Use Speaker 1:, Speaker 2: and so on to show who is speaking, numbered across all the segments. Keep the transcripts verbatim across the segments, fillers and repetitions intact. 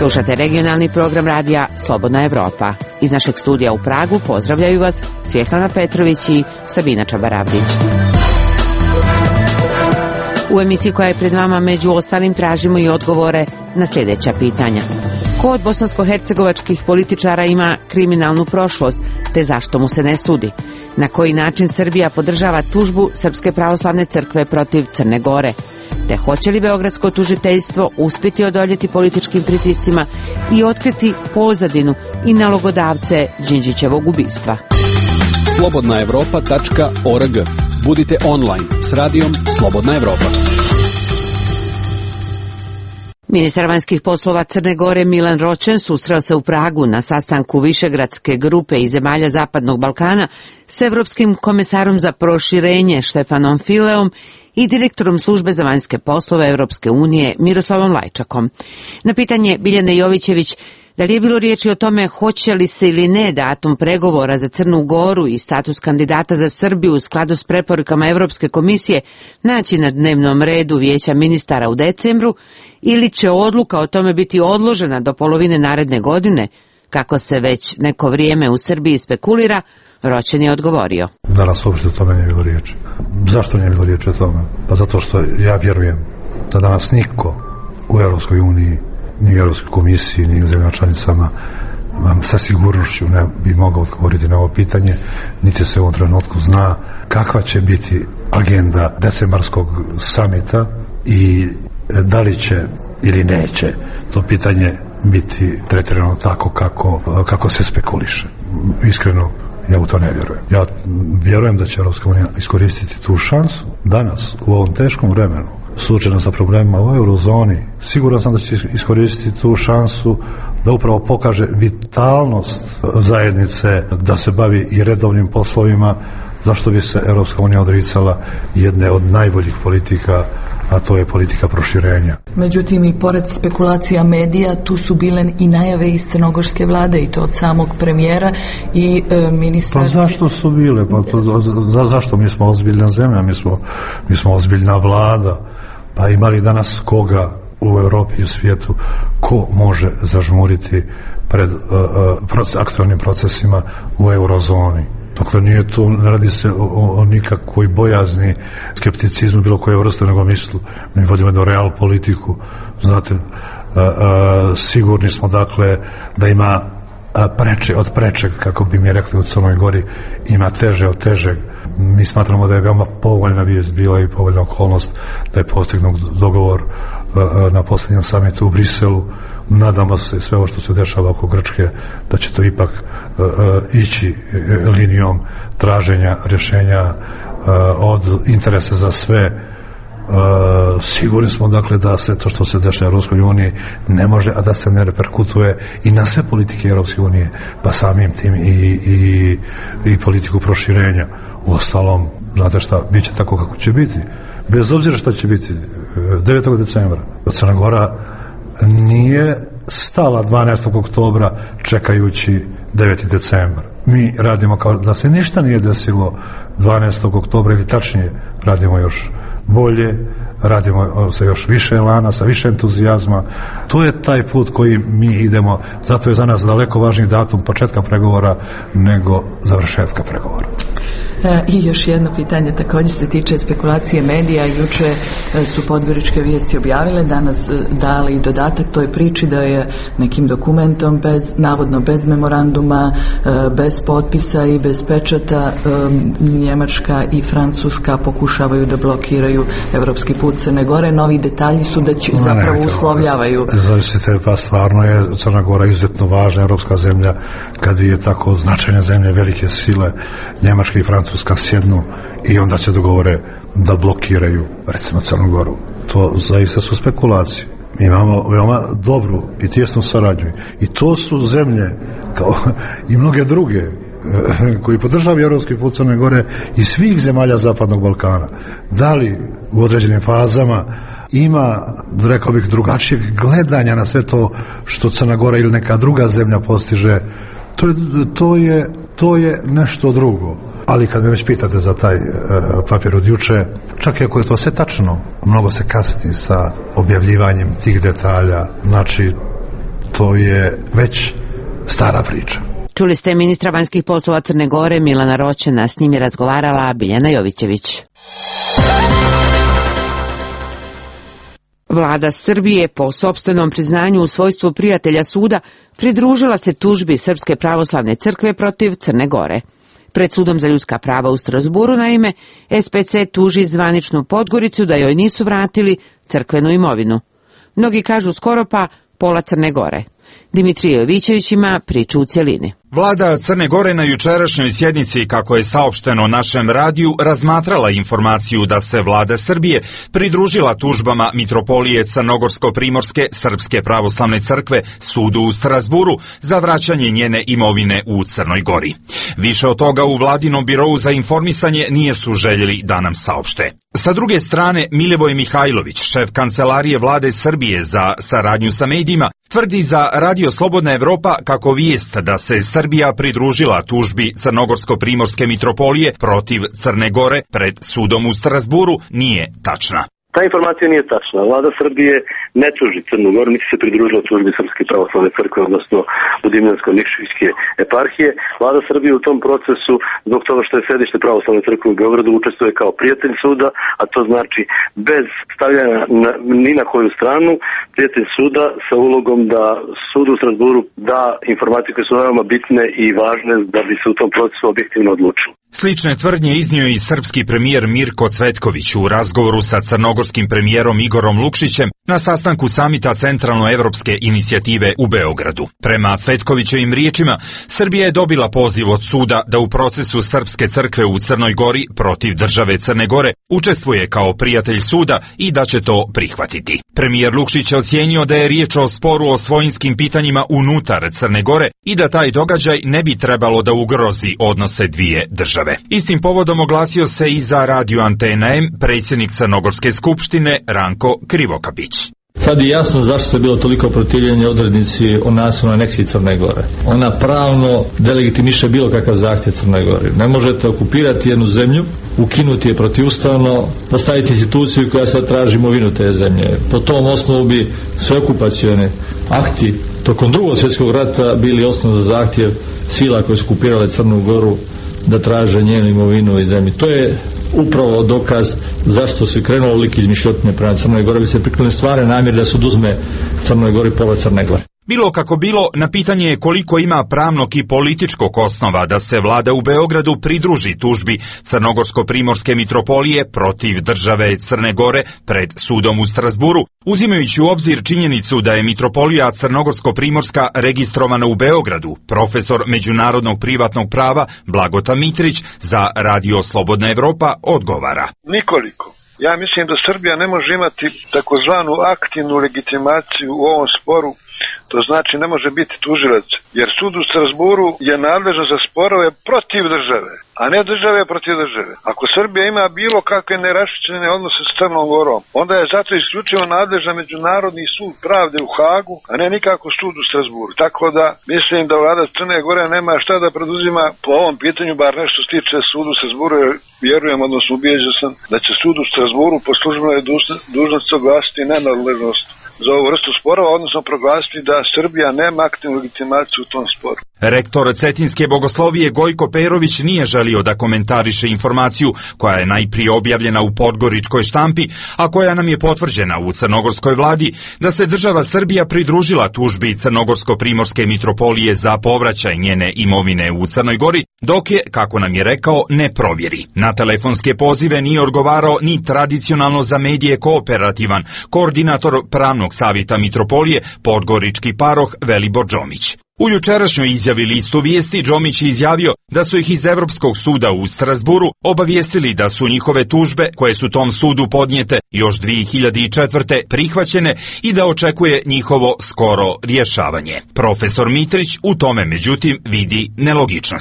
Speaker 1: Slušate regionalni program radija Slobodna Evropa. Iz našeg studija u Pragu pozdravljaju vas Svjetlana Petrović i Sabina Čabaravdić. U emisiji koja je pred vama među ostalim tražimo i odgovore na sljedeća pitanja. Ko od bosansko-hercegovačkih političara ima kriminalnu prošlost, te zašto mu se ne sudi? Na koji način Srbija podržava tužbu Srpske pravoslavne crkve protiv Crne Gore? Te hoće li beogradsko tužiteljstvo uspjeti odoljeti političkim pritiscima i otkriti pozadinu i nalogodavce Đinđićevog ubistva?
Speaker 2: slobodna evropa tačka org. Budite online s radijom Slobodna Evropa.
Speaker 1: Ministar vanjskih poslova Crne Gore Milan Ročen susreo se u Pragu na sastanku Višegradske grupe i zemalja Zapadnog Balkana s Evropskim komesarom za proširenje Štefanom Fileom i direktorom službe za vanjske poslove Evropske unije Miroslavom Lajčakom. Na pitanje Biljane Jovićević da li je bilo riječi o tome hoće li se ili ne datum pregovora za Crnu Goru i status kandidata za Srbiju u skladu s preporukama Evropske komisije naći na dnevnom redu Vijeća ministara u decembru ili će odluka o tome biti odložena do polovine naredne godine, kako se već neko vrijeme u Srbiji spekulira, Ročen je odgovorio.
Speaker 3: Danas uopšte o tome nije bilo riječi. Zašto nije bilo riječi o tome? Pa zato što ja vjerujem da danas niko u Europskoj uniji, ni u Europskoj komisiji, ni u zemljama članicama vam sa sigurnošću ne bi mogao odgovoriti na ovo pitanje, niti se u ovom trenutku zna kakva će biti agenda decembarskog samita i da li će ili neće to pitanje biti tretirano tako kako, kako se spekuliše. Iskreno, ja u to ne vjerujem. Ja vjerujem da će Europska unija iskoristiti tu šansu danas, u ovom teškom vremenu, suočeno sa problemima u eurozoni. Siguran sam da će iskoristiti tu šansu da upravo pokaže vitalnost zajednice, da se bavi i redovnim poslovima, zašto bi se Europska unija odricala jedne od najboljih politika, a to je politika proširenja.
Speaker 4: Međutim, i pored spekulacija medija, tu su bile i najave iz crnogorske vlade, i to od samog premijera i e, ministra.
Speaker 3: Pa zašto su bile? Pa to, za, zašto? Mi smo ozbiljna zemlja, mi smo, mi smo ozbiljna vlada. Pa imali danas koga u Europi i u svijetu ko može zažmuriti pred uh, uh, proces, aktualnim procesima u eurozoni? Dakle, nije to, ne radi se o, o nikakvoj bojazni, skepticizmu bilo koje vrste, nego mislu, mi vodimo do real politiku, znate, uh, uh, sigurni smo, dakle, da ima uh, preče od prečeg, kako bi mi rekli u Crnoj Gori, ima teže od težeg. Mi smatramo da je veoma povoljna vijest bila i povoljna okolnost da je postignut dogovor uh, na posljednjem samitu u Briselu. Nadamo se sve ovo što se dešava oko Grčke da će to ipak uh, uh, ići uh, linijom traženja rješenja uh, od interesa za sve. Uh, sigurni smo, dakle, da se to što se dešava u Europskoj uniji ne može, a da se ne reperkutuje i na sve politike Europske unije, pa samim tim i, i, i politiku proširenja. Uostalom, znate šta, bit će tako kako će biti, bez obzira šta će biti devetog decembra. Crna Gora nije stala dvanaestog oktobra čekajući deveti decembar. Mi radimo kao da se ništa nije desilo dvanaestog oktobra, ili tačnije radimo još bolje, radimo sa još više elana, sa više entuzijazma. To je taj put koji mi idemo, zato je za nas daleko važniji datum početka pregovora nego završetka pregovora.
Speaker 4: E, I još jedno pitanje također se tiče spekulacije medija. Juče su podgoričke vijesti objavile, danas dali dodatak toj priči da je nekim dokumentom bez, navodno bez memoranduma, bez potpisa i bez pečata Njemačka i Francuska pokušavaju da blokiraju evropski put Crne Gore. Novi detalji su da će zapravo ne, uslovljavaju.
Speaker 3: Zavisite, pa stvarno je Crna Gora izuzetno važna evropska zemlja, kad je tako značajne zemlje, velike sile, Njemačka i Francuska sjednu i onda se dogovore da blokiraju, recimo, Crnu Goru. To zaista su spekulacije. Mi imamo veoma dobru i tijesnu saradnju i to su zemlje kao i mnoge druge koji podržavaju europski put Crne Gore i svih zemalja Zapadnog Balkana. Da li u određenim fazama ima, rekao bih, drugačijeg gledanja na sve to što Crna Gora ili neka druga zemlja postiže, to je, to je, to je nešto drugo. Ali kad me već pitate za taj e, papir od juče, čak i ako je to sve tačno, mnogo se kasni sa objavljivanjem tih detalja. Znači, to je već stara priča.
Speaker 1: Čuli ste ministra vanjskih poslova Crne Gore Milana Roćena, s njim je razgovarala Biljana Jovićević. Vlada Srbije po sopstvenom priznanju u svojstvu prijatelja suda pridružila se tužbi Srpske pravoslavne crkve protiv Crne Gore. Pred sudom za ljudska prava u Strasburu, naime, S P C tuži zvaničnu Podgoricu da joj nisu vratili crkvenu imovinu. Mnogi kažu skoro pa pola Crne Gore. Dimitrije Jovićević ima priču u cjelini.
Speaker 5: Vlada Crne Gore na jučerašnjoj sjednici, kako je saopšteno našem radiju, razmatrala informaciju da se vlada Srbije pridružila tužbama Mitropolije Crnogorsko-Primorske Srpske pravoslavne crkve sudu u Strasburu za vraćanje njene imovine u Crnoj Gori. Više od toga u vladinom birovu za informisanje nije su željeli da nam saopšte. Sa druge strane, Milivoj Mihajlović, šef kancelarije vlade Srbije za saradnju sa medijima, tvrdi za Radio Slobodna Evropa kako vijest da se Srbija pridružila tužbi Crnogorsko-Primorske mitropolije protiv Crne Gore pred sudom u Strasburu nije tačna.
Speaker 6: Ta informacija nije tačna. Vlada Srbije ne tuži Crnu Goru, niti se pridružila tužbi Srpske pravoslavne crkve, odnosno Budimljansko-Nikšićke eparhije. Vlada Srbije u tom procesu, zbog toga što je sedište pravoslavne crkve u Beogradu, učestvuje kao prijatelj suda, a to znači bez stavljanja na, ni na koju stranu, prijatelj suda sa ulogom da sud u Strasburu da informacije koje su veoma bitne i važne da bi se u tom procesu objektivno odlučilo.
Speaker 5: Slične tvrdnje iznio i srpski premijer Mirko Cvetković u razgovoru sa crnogorskim premijerom Igorom Lukšićem na sastanku samita Centralnoevropske inicijative u Beogradu. Prema Cvetkovićevim riječima, Srbija je dobila poziv od suda da u procesu Srpske crkve u Crnoj Gori protiv države Crne Gore učestvuje kao prijatelj suda i da će to prihvatiti. Premijer Lukšić je ocijenio da je riječ o sporu o svojinskim pitanjima unutar Crne Gore i da taj događaj ne bi trebalo da ugrozi odnose dvije države. Istim povodom oglasio se i za radio Antena M predsjednik Crnogorske skupštine Ranko Krivokapić.
Speaker 7: Sad je jasno zašto se bilo toliko protivljenje odrednici o nasilnoj aneksiji Crne Gore. Ona pravno delegitimiše bilo kakav zahtjev Crne Gore. Ne možete okupirati jednu zemlju, ukinuti je protivustavno, postaviti instituciju koja sad traži imovinu te zemlje. Po tom osnovu bi sve okupacione akti tokom drugog svjetskog rata bili osnov za zahtjev sila koje su okupirale Crnu Goru da traže njenu imovinu i zemlji. To je upravo dokaz zašto su krenulo lik izmišljotine prema Crnoj Gori, bi se priklone stvari namjer da se oduzme Crnoj Gori pola Crne Gore.
Speaker 5: Bilo kako bilo, na pitanje je koliko ima pravnog i političkog osnova da se vlada u Beogradu pridruži tužbi Crnogorsko-Primorske mitropolije protiv države Crne Gore pred sudom u Strasburu, uzimajući u obzir činjenicu da je mitropolija Crnogorsko-Primorska registrovana u Beogradu, profesor međunarodnog privatnog prava Blagota Mitrić za Radio Slobodna Evropa odgovara.
Speaker 8: Nikoliko. Ja mislim da Srbija ne može imati takozvanu aktivnu legitimaciju u ovom sporu. To znači ne može biti tužilac, jer sud u Strasburu je nadležan za sporove protiv države, a ne države protiv države. Ako Srbija ima bilo kakve neraščišćene odnose s Crnom Gorom, onda je zato isključivo nadležan Međunarodni sud pravde u Hagu, a ne nikako sud u Strasburu. Tako da mislim da vlada Crne Gore nema šta da preduzima po ovom pitanju, bar nešto se tiče sudu u Strasburu, jer vjerujem, odnosno ubijeđen sam, da će sud u Strasburu po službenoj dužnosti oglasiti nenadležnost za ovu vrstu sporova, odnosno proglasiti da Srbija nema aktivnu legitimaciju u tom sporu.
Speaker 5: Rektor Cetinske bogoslovije Gojko Perović nije želio da komentariše informaciju koja je najprije objavljena u podgoričkoj štampi, a koja nam je potvrđena u crnogorskoj vladi, da se država Srbija pridružila tužbi Crnogorsko-Primorske mitropolije za povraćaj njene imovine u Crnoj Gori, dok je, kako nam je rekao, ne provjeri. Na telefonske pozive nije odgovarao ni tradicionalno za medije kooperativan koordinator pravnog savjeta mitropolije podgorički paroh Velibor Džomić. U jučerašnjoj izjavi listu vijesti Džomić je izjavio da su ih iz Evropskog suda u Strasburu obavijestili da su njihove tužbe koje su tom sudu podnijete još dvije hiljade četvrte. prihvaćene i da očekuje njihovo skoro rješavanje. Profesor Mitrić u tome međutim vidi nelogičnosti.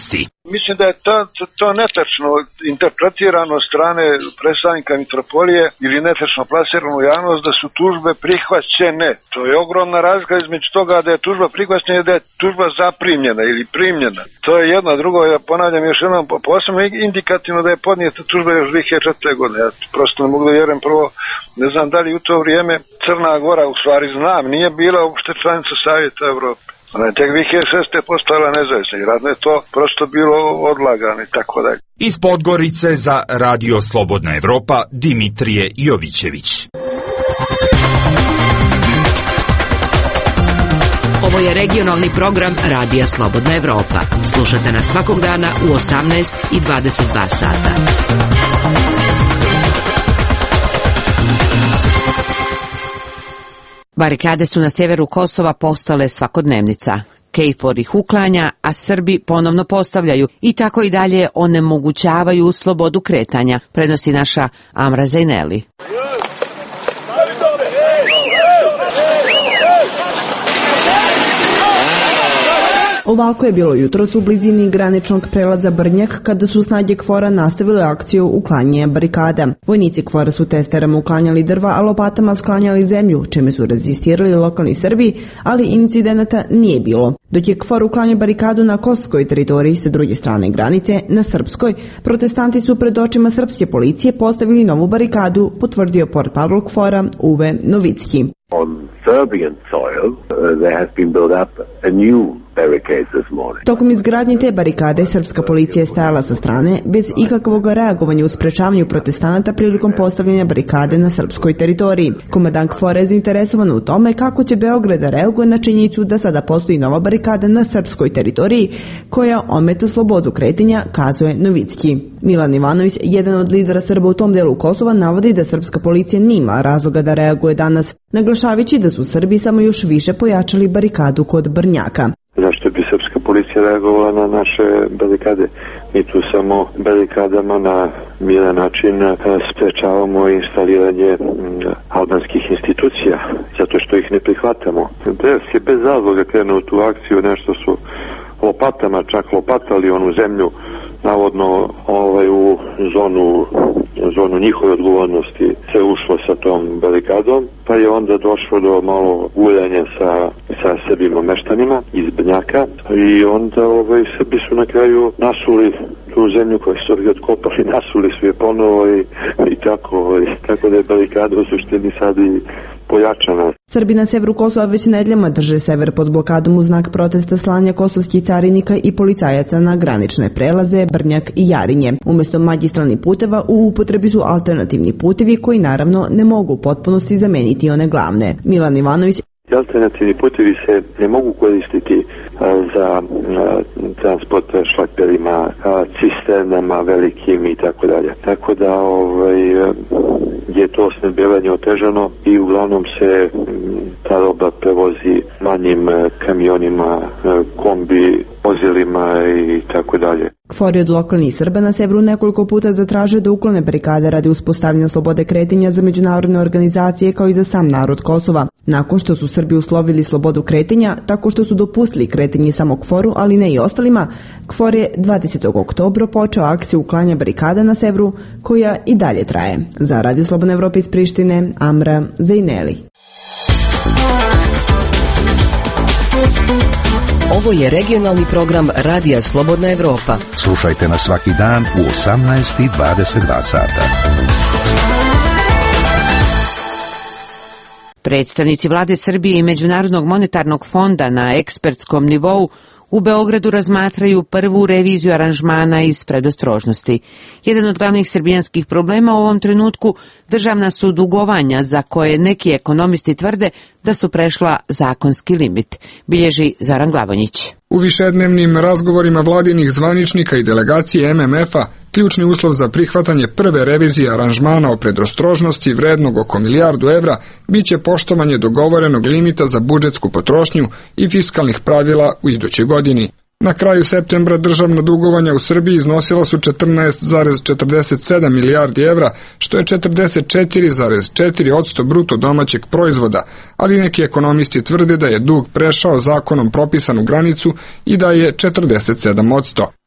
Speaker 8: Mislim da je to, to, to netačno interpretirano od strane predstavnika mitropolije ili netačno plasirano u javnost da su tužbe prihvaćene. To je ogromna razlika između toga da je tužba prihvaćena i da je tužba zaprimljena ili primljena. To je jedno, drugo, ja ponavljam još jednom, posebno indikativno da je podnijeta tužba još dvije hiljade četvrte. godine. Ja prosto ne mogu da vjerujem, prvo, ne znam da li u to vrijeme Crna Gora, u stvari znam, nije bila uopšte članica Savjeta Evrope. Ona je tek dvije hiljade šeste. postala nezavisna i radno je to prosto bilo odlagano i tako dalje.
Speaker 5: Iz Podgorice za Radio Slobodna Evropa Dimitrije Jovićević.
Speaker 1: Ovo je regionalni program Radija Slobodna Evropa. Slušate nas svakog dana u osamnaest i dvadeset dva sata. Barikade su na sjeveru Kosova postale svakodnevnica. KFOR ih uklanja, a Srbi ponovno postavljaju i tako i dalje onemogućavaju slobodu kretanja, prenosi naša Amra Zajneli.
Speaker 9: Ovako je bilo jutros u blizini graničnog prelaza Brnjak kada su snage KFOR-a nastavile akciju uklanjanja barikada. Vojnici KFOR-a su testerama uklanjali drva, a lopatama sklanjali zemlju, čime su rezistirali lokalni Srbi, ali incidenata nije bilo. Dok je KFOR uklanjao barikadu na kosovskoj teritoriji sa druge strane granice, na srpskoj, protestanti su pred očima srpske policije postavili novu barikadu, potvrdio portparol KFOR-a Uwe Novicki.
Speaker 10: On Serbian soil, uh, there has been built up a new barricade this morning.
Speaker 9: Tokom izgradnje te barikade, srpska policija je stajala sa strane, bez ikakvog reagovanja u sprečavanju protestanata prilikom postavljanja barikade na srpskoj teritoriji. Komandant KFOR-a je zainteresovan u tome kako će Beograd da reaguje na činjenicu da sada postoji nova barikada na srpskoj teritoriji koja ometa slobodu kretanja, kazuje Novicki. Milan Ivanović, jedan od lidera Srba u tom delu Kosova, navodi da srpska policija nima razloga da reaguje danas, naglašavajući da su Srbi samo još više pojačali barikadu kod Brnjaka.
Speaker 10: Zašto bi srpska policija reagovala na naše barikade? Mi tu samo barikadama na miran način sprečavamo instaliranje albanskih institucija, zato što ih ne prihvatamo. Dres je bez razloga krenuo u tu akciju, nešto su lopatama čak lopatali onu zemlju, navodno ovaj, u zonu, zonu njihove odgovornosti se ušlo sa tom barikadom, pa je onda došlo do malo uljanja sa, sa Srbima meštanima iz Brnjaka i onda ovaj, Srbi su na kraju nasuli tu zemlju koju su ovdje otkopali, nasuli su je ponovo i, i tako, ovaj, tako da je barikada u suštini sad i pojačana.
Speaker 9: Srbi na severu Kosova već nedljama drže sever pod blokadom u znak protesta slanja kosovskih carinika i policajaca na granične prelaze Brnjak i Jarinje. Umjesto magistralnih puteva u upotrebi su alternativni putevi koji naravno ne mogu u potpunosti zameniti one glavne. Milan Ivanović:
Speaker 10: alternativni putevi se ne mogu koristiti za transport šlakperima, cisternama velikim i tako dalje. Tako da ovaj, je to snabdijevanje otežano i uglavnom se ta roba prevozi manjim kamionima, kombi, vozilima i tako dalje.
Speaker 9: KFOR je od lokalnih Srba na severu nekoliko puta zatražio da uklone barikade radi uspostavljanja slobode kretanja za međunarodne organizacije kao i za sam narod Kosova. Nakon što su Srbi uslovili slobodu kretanja, tako što su dopustili kretanje samo KFOR-u, ali ne i ostalima, KFOR je dvadesetog oktobra počeo akciju uklanja barikada na severu, koja i dalje traje. Za Radio Slobodna Evropa iz Prištine, Amra Zajneli.
Speaker 11: Ovo je regionalni program Radija Slobodna Evropa.
Speaker 12: Slušajte nas svaki dan u osamnaest i dvadeset dva sata.
Speaker 1: Predstavnici vlade Srbije i Međunarodnog monetarnog fonda na ekspertskom nivou u Beogradu razmatraju prvu reviziju aranžmana iz predostrožnosti. Jedan od glavnih srbijanskih problema u ovom trenutku državna su dugovanja za koje neki ekonomisti tvrde da su prešla zakonski limit, bilježi Zoran Glavonjić.
Speaker 13: U višednevnim razgovorima vladinih zvaničnika i delegacije M M F-a ključni uslov za prihvatanje prve revizije aranžmana o predostrožnosti vrednog oko milijardu evra biće poštovanje dogovorenog limita za budžetsku potrošnju i fiskalnih pravila u idućoj godini. Na kraju septembra državna dugovanja u Srbiji iznosila su četrnaest zarez četrdeset sedam milijardi evra, što je četrdeset četiri zarez četiri posto bruto domaćeg proizvoda, ali neki ekonomisti tvrde da je dug prešao zakonom propisanu granicu i da je četrdeset sedam posto.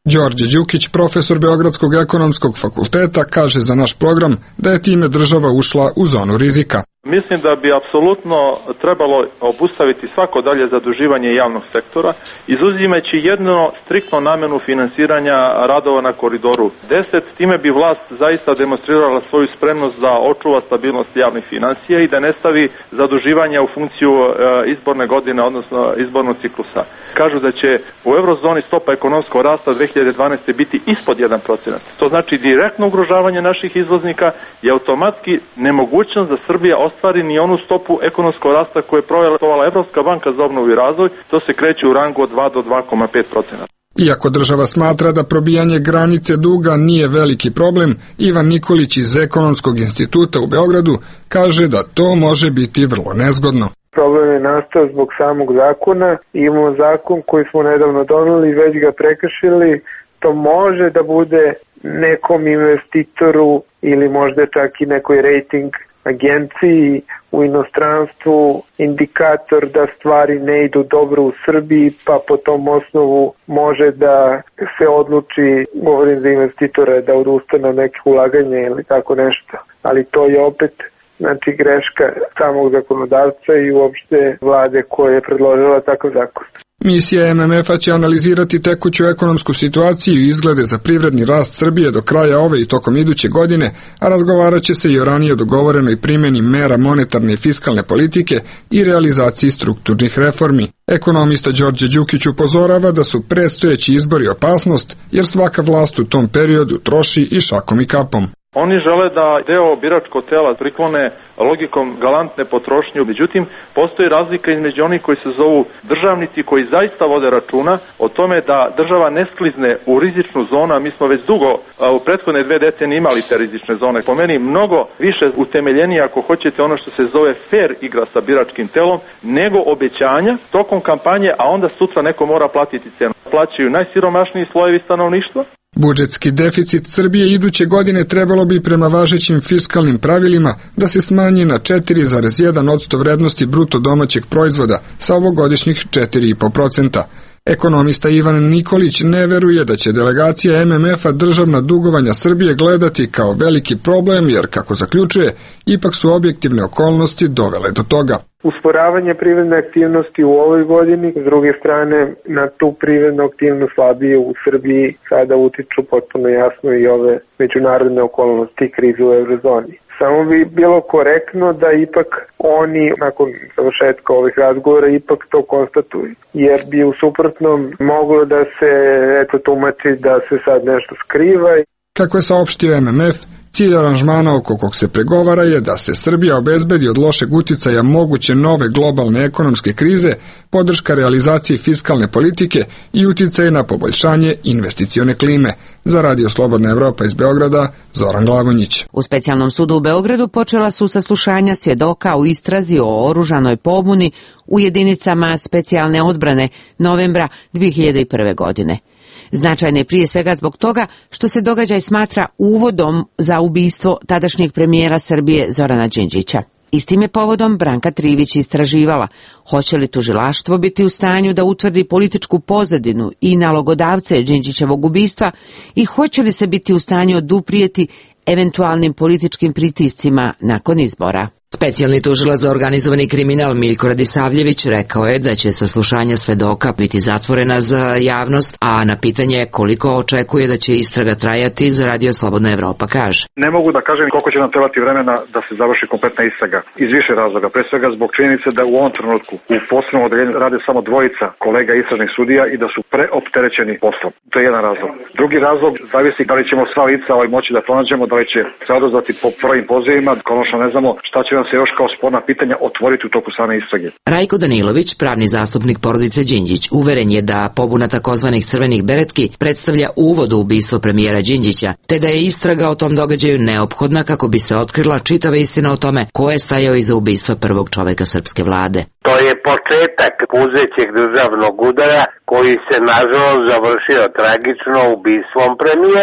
Speaker 13: Đorđe Đukić, profesor Beogradskog ekonomskog fakulteta, kaže za naš program da je time država ušla u zonu rizika.
Speaker 14: Mislim da bi apsolutno trebalo obustaviti svako dalje zaduživanje javnog sektora, izuzimajući jedno striktno namenu finansiranja radova na Koridoru deset. Time bi vlast zaista demonstrirala svoju spremnost da očuva stabilnost javnih financija i da ne stavi zaduživanja u funkciju izborne godine, odnosno izbornog ciklusa. Kažu da će u eurozoni stopa ekonomskog rasta dve hiljade dvanaeste. biti ispod jedan procenat. To znači direktno ugrožavanje naših izvoznika i automatski nemogućnost da Srbija ostvari ni onu stopu ekonomskog rasta koju je projektovala Evropska banka za obnovu i razvoj. To se kreće u rangu od dva do dva zarez pet procenata.
Speaker 13: Iako država smatra da probijanje granice duga nije veliki problem, Ivan Nikolić iz Ekonomskog instituta u Beogradu kaže da to može biti vrlo nezgodno.
Speaker 15: Problem je nastao zbog samog zakona. Imamo zakon koji smo nedavno doneli i već ga prekršili. To može da bude nekom investitoru ili možda čak i nekoj rating agenciji u inostranstvu indikator da stvari ne idu dobro u Srbiji, pa po tom osnovu može da se odluči, govorim za investitore, da odustane od nekih ulaganja ili tako nešto. Ali to je opet znači greška samog zakonodavca i uopšte vlade koja je predložila takav zakon.
Speaker 13: Misija M M F-a će analizirati tekuću ekonomsku situaciju i izglede za privredni rast Srbije do kraja ove i tokom iduće godine, a razgovarat će se i o ranije dogovorenoj primjeni mera monetarne i fiskalne politike i realizaciji strukturnih reformi. Ekonomista Đorđe Đukić upozorava da su predstojeći izbori opasnost, jer svaka vlast u tom periodu troši i šakom i kapom.
Speaker 14: Oni žele da deo biračkog tela priklone logikom galantne potrošnje, međutim, postoji razlika između onih koji se zovu državnici, koji zaista vode računa o tome da država ne sklizne u rizičnu zonu, a mi smo već dugo u prethodne dve decenije imali te rizične zone. Po meni mnogo više utemeljenije, ako hoćete, ono što se zove fair igra sa biračkim telom, nego obećanja tokom kampanje, a onda sutra neko mora platiti cenu. Plaćaju najsiromašniji slojevi stanovništva.
Speaker 13: Budžetski deficit Srbije iduće godine trebalo bi prema važećim fiskalnim pravilima da se smanji na četiri zarez jedan posto vrednosti bruto domaćeg proizvoda sa ovogodišnjih četiri zarez pet procenta. Ekonomista Ivan Nikolić ne veruje da će delegacija M M F-a državna dugovanja Srbije gledati kao veliki problem, jer, kako zaključuje, ipak su objektivne okolnosti dovele do toga.
Speaker 15: Usporavanje privredne aktivnosti u ovoj godini, s druge strane na tu privrednu aktivnost slabije u Srbiji sada utiču potpuno jasno i ove međunarodne okolnosti krize u eurozoni. Samo bi bilo korektno da ipak oni, nakon završetka ovih razgovora, ipak to konstatuju. Jer bi u suprotnom moglo da se eto tumači da se sad nešto skriva.
Speaker 13: Kako je saopštio M M F, cilj aranžmana oko kog se pregovara je da se Srbija obezbedi od lošeg uticaja moguće nove globalne ekonomske krize, podrška realizaciji fiskalne politike i uticaj na poboljšanje investicione klime. Za Radio Slobodna Evropa iz Beograda, Zoran Glavonjić.
Speaker 1: U specijalnom sudu u Beogradu počela su saslušanja svjedoka u istrazi o oružanoj pobuni u jedinicama specijalne odbrane novembra dve hiljade prve. godine. Značajne prije svega zbog toga što se događaj smatra uvodom za ubistvo tadašnjeg premijera Srbije Zorana Đinđića. Istim je povodom Branka Trivić istraživala hoće li tužilaštvo biti u stanju da utvrdi političku pozadinu i nalogodavce Đinđićevog ubistva i hoće li se biti u stanju oduprijeti eventualnim političkim pritiscima nakon izbora.
Speaker 16: Specijalni tužilac za organizovani kriminal Miljko Radisavljević rekao je da će saslušanja svedoka biti zatvorena za javnost, a na pitanje koliko očekuje da će istraga trajati, za Radio Slobodna Evropa kaže:
Speaker 17: Ne mogu da kažem koliko će nam trebati vremena da se završi kompletna istraga. Iz više razloga, pre svega zbog činjenice da u ovom trenutku u posebnom odeljenju rade samo dvojica kolega istražnih sudija i da su preopterećeni poslom. To je jedan razlog. Drugi razlog zavisi da li ćemo sva lica ovaj moći da pronađemo, da li će se odazvati po prvim pozivima, konačno ne znamo šta će se još kao sporna pitanja otvoriti u toku same istrage.
Speaker 16: Rajko Danilović, pravni zastupnik porodice Đinđić, uveren je da pobuna takozvanih crvenih beretki predstavlja uvod u ubistvo premijera Đinđića, te da je istraga o tom događaju neophodna kako bi se otkrila čitava istina o tome ko je stajao iza ubistva prvog čoveka srpske vlade.
Speaker 18: To je početak puzećeg državnog udara koji se nažalost završio tragično ubistvom premijera.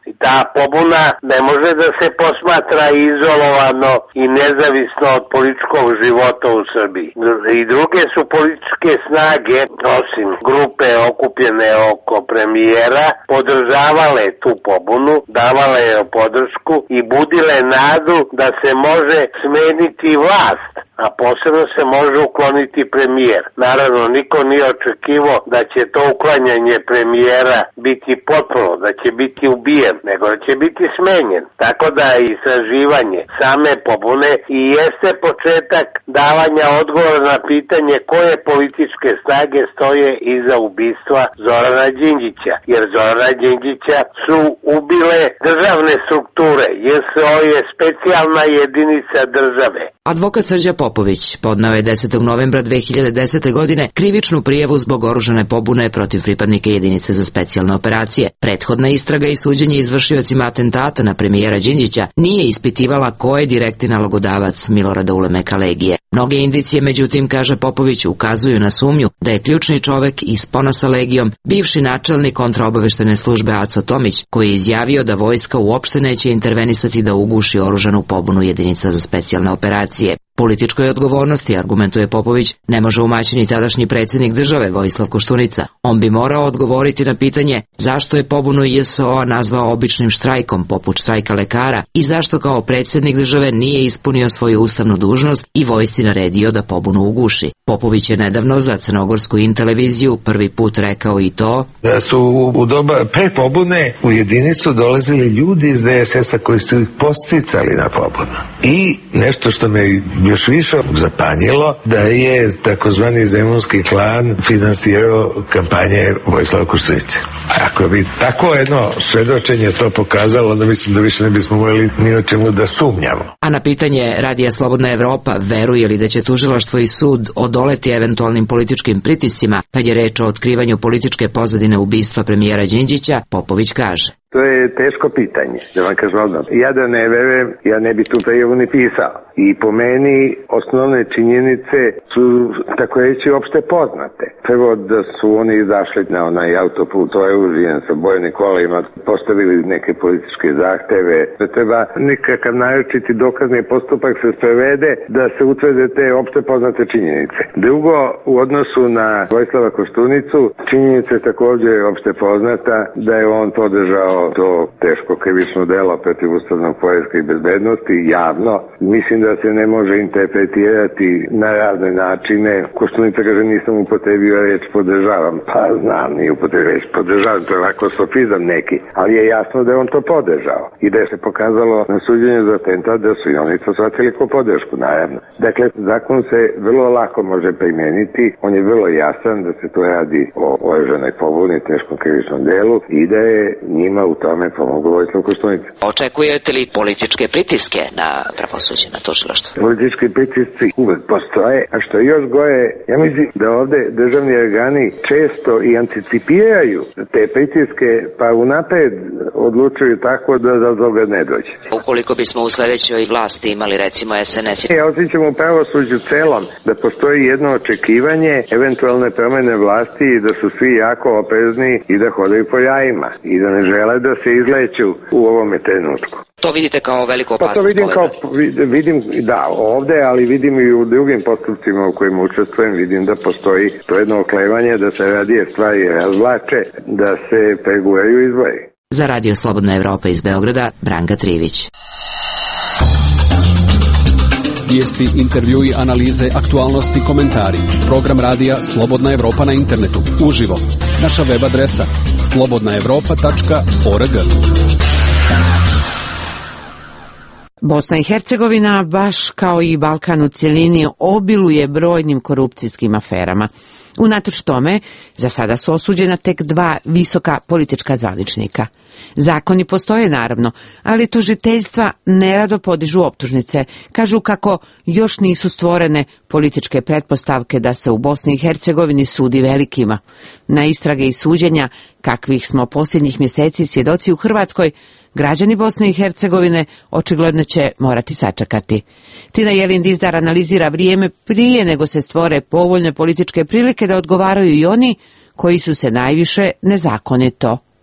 Speaker 18: Ta pobuna ne može da se posmatra izolovano i nezavisno od političkog života u Srbiji. I druge su političke snage, osim grupe okupljene oko premijera, podržavale tu pobunu, davale je podršku i budile nadu da se može smeniti vlast, a posebno se može ukloniti premijer. Naravno, niko nije očekivao da će to uklanjanje premijera biti potpuno, da će biti ubijen, nego da će biti smenjen. Tako da istraživanje same pobune i jeste početak davanja odgovora na pitanje koje političke snage stoje iza ubistva Zorana Đinđića. Jer Zorana Đinđića su ubile državne strukture. J S O je specijalna jedinica države.
Speaker 16: Advokat Srđa Popović podneo je desetog novembra dve hiljade desete. godine krivičnu prijavu zbog oružane pobune protiv pripadnika jedinice za specijalne operacije. Prethodna istraga i suđenje izvršiocima atentata na premijera Đinđića nije ispitivala ko je direktni nalogodavac Milorada Ulemeka Legije. Mnoge indicije, međutim, kaže Popović, ukazuju na sumnju da je ključni čovek iz spona sa Legijom bivši načelnik kontraobaveštene službe Aco Tomić, koji je izjavio da vojska uopšte neće intervenisati da uguši oružanu pobunu jedinica za specijalne operacije. Političkoj odgovornosti, argumentuje Popović, ne može umaći ni tadašnji predsjednik države Vojislav Koštunica. On bi morao odgovoriti na pitanje zašto je pobunu J S O-a nazvao običnim štrajkom poput štrajka lekara i zašto kao predsjednik države nije ispunio svoju ustavnu dužnost i vojsci naredio da pobunu uguši. Popović je nedavno za crnogorsku Inteleviziju prvi put rekao i to
Speaker 19: da su u doba pre pobune u jedinicu dolazili ljudi iz D S S-a koji su ih posticali na pobunu. I nešto što me još više zapanjilo, da je takozvani zemunski klan finansirao kampanje Vojislava Koštunice. A ako bi tako jedno svedočenje to pokazalo, onda mislim da više ne bismo morali ni o čemu da sumnjamo.
Speaker 16: A na pitanje Radija Slobodna Evropa, veruje li da će tužilaštvo i sud odoleti eventualnim političkim pritiscima kad je reč o otkrivanju političke pozadine ubistva premijera Đinđića, Popović kaže:
Speaker 20: To je teško pitanje, da vam kažem odmah. Ja da ne verujem, ja ne bi tu prijavu ni pisao. I po meni osnovne činjenice su, tako reći, opšte poznate. Prvo da su oni izašli na onaj autoput oružjem sa bojnim kolima, postavili neke političke zahteve, da treba nekakav naročiti dokazni postupak se sprovede da se utvrde te opšte poznate činjenice. Drugo, u odnosu na Vojislava Koštunicu, činjenica je također opšte poznata da je on podržao to teško krivično delo protiv ustavnog poretka i bezbednosti javno. Mislim da se ne može interpretirati na razne načine. Koštunica kaže nisam upotrebio reč podržavam. Pa znam, nije upotrebio reč podržavam, to je ovako sofizam neki. Ali je jasno da je on to podržao. I da je se pokazalo na suđenju za atentat da su i oni to shvatili ko podršku, naravno. Dakle, zakon se vrlo lako može primijeniti. On je vrlo jasan da se to radi o oružanoj pobuni, teškom krivičnom delu i da je njima u tome pomogu Vojislav Koštunica.
Speaker 16: Očekujete li političke pritiske na pravosuđe, na tužilaštvo?
Speaker 20: Politički pritisci uvek postoje, a što je još gore, ja mislim da ovde državni organi često i anticipiraju te pritiske, pa unapred odlučuju tako da do toga ne dođe.
Speaker 16: Ukoliko bismo u sledećoj vlasti imali recimo S N S...
Speaker 20: Ja osjećam u pravosuđu celom da postoji jedno očekivanje eventualne promene vlasti i da su svi jako oprezni i da hodaju po jajima i da ne žele da se izleću u ovome trenutku.
Speaker 16: To vidite kao veliku opasnost?
Speaker 20: Pa to vidim kao, vidim, da, ovde, ali vidim i u drugim postupcima u kojima učestvujem, vidim da postoji to jedno oklevanje da se radije stvari razvlače, da se preguraju izbori.
Speaker 16: Za Radio Slobodna Evropa iz Beograda, Branka Trivić.
Speaker 2: Vijesti, intervjui, analize, aktualnosti, komentari. Program radija Slobodna Evropa na internetu. Uživo. Naša web adresa slobodna evropa tačka org.
Speaker 1: Bosna i Hercegovina, baš kao i Balkan u cjelini, obiluje brojnim korupcijskim aferama. Unatoč tome, za sada su osuđena tek dva visoka politička zvaničnika. Zakoni postoje naravno, ali tužiteljstva nerado podižu optužnice. Kažu kako još nisu stvorene političke pretpostavke da se u Bosni i Hercegovini sudi velikima. Na istrage i suđenja, kakvih smo posljednjih mjeseci svjedoci u Hrvatskoj, građani Bosne i Hercegovine očigledno će morati sačekati. Tina Jelin-Dizdar analizira vrijeme prije nego se stvore povoljne političke prilike da odgovaraju i oni koji su se najviše nezakonito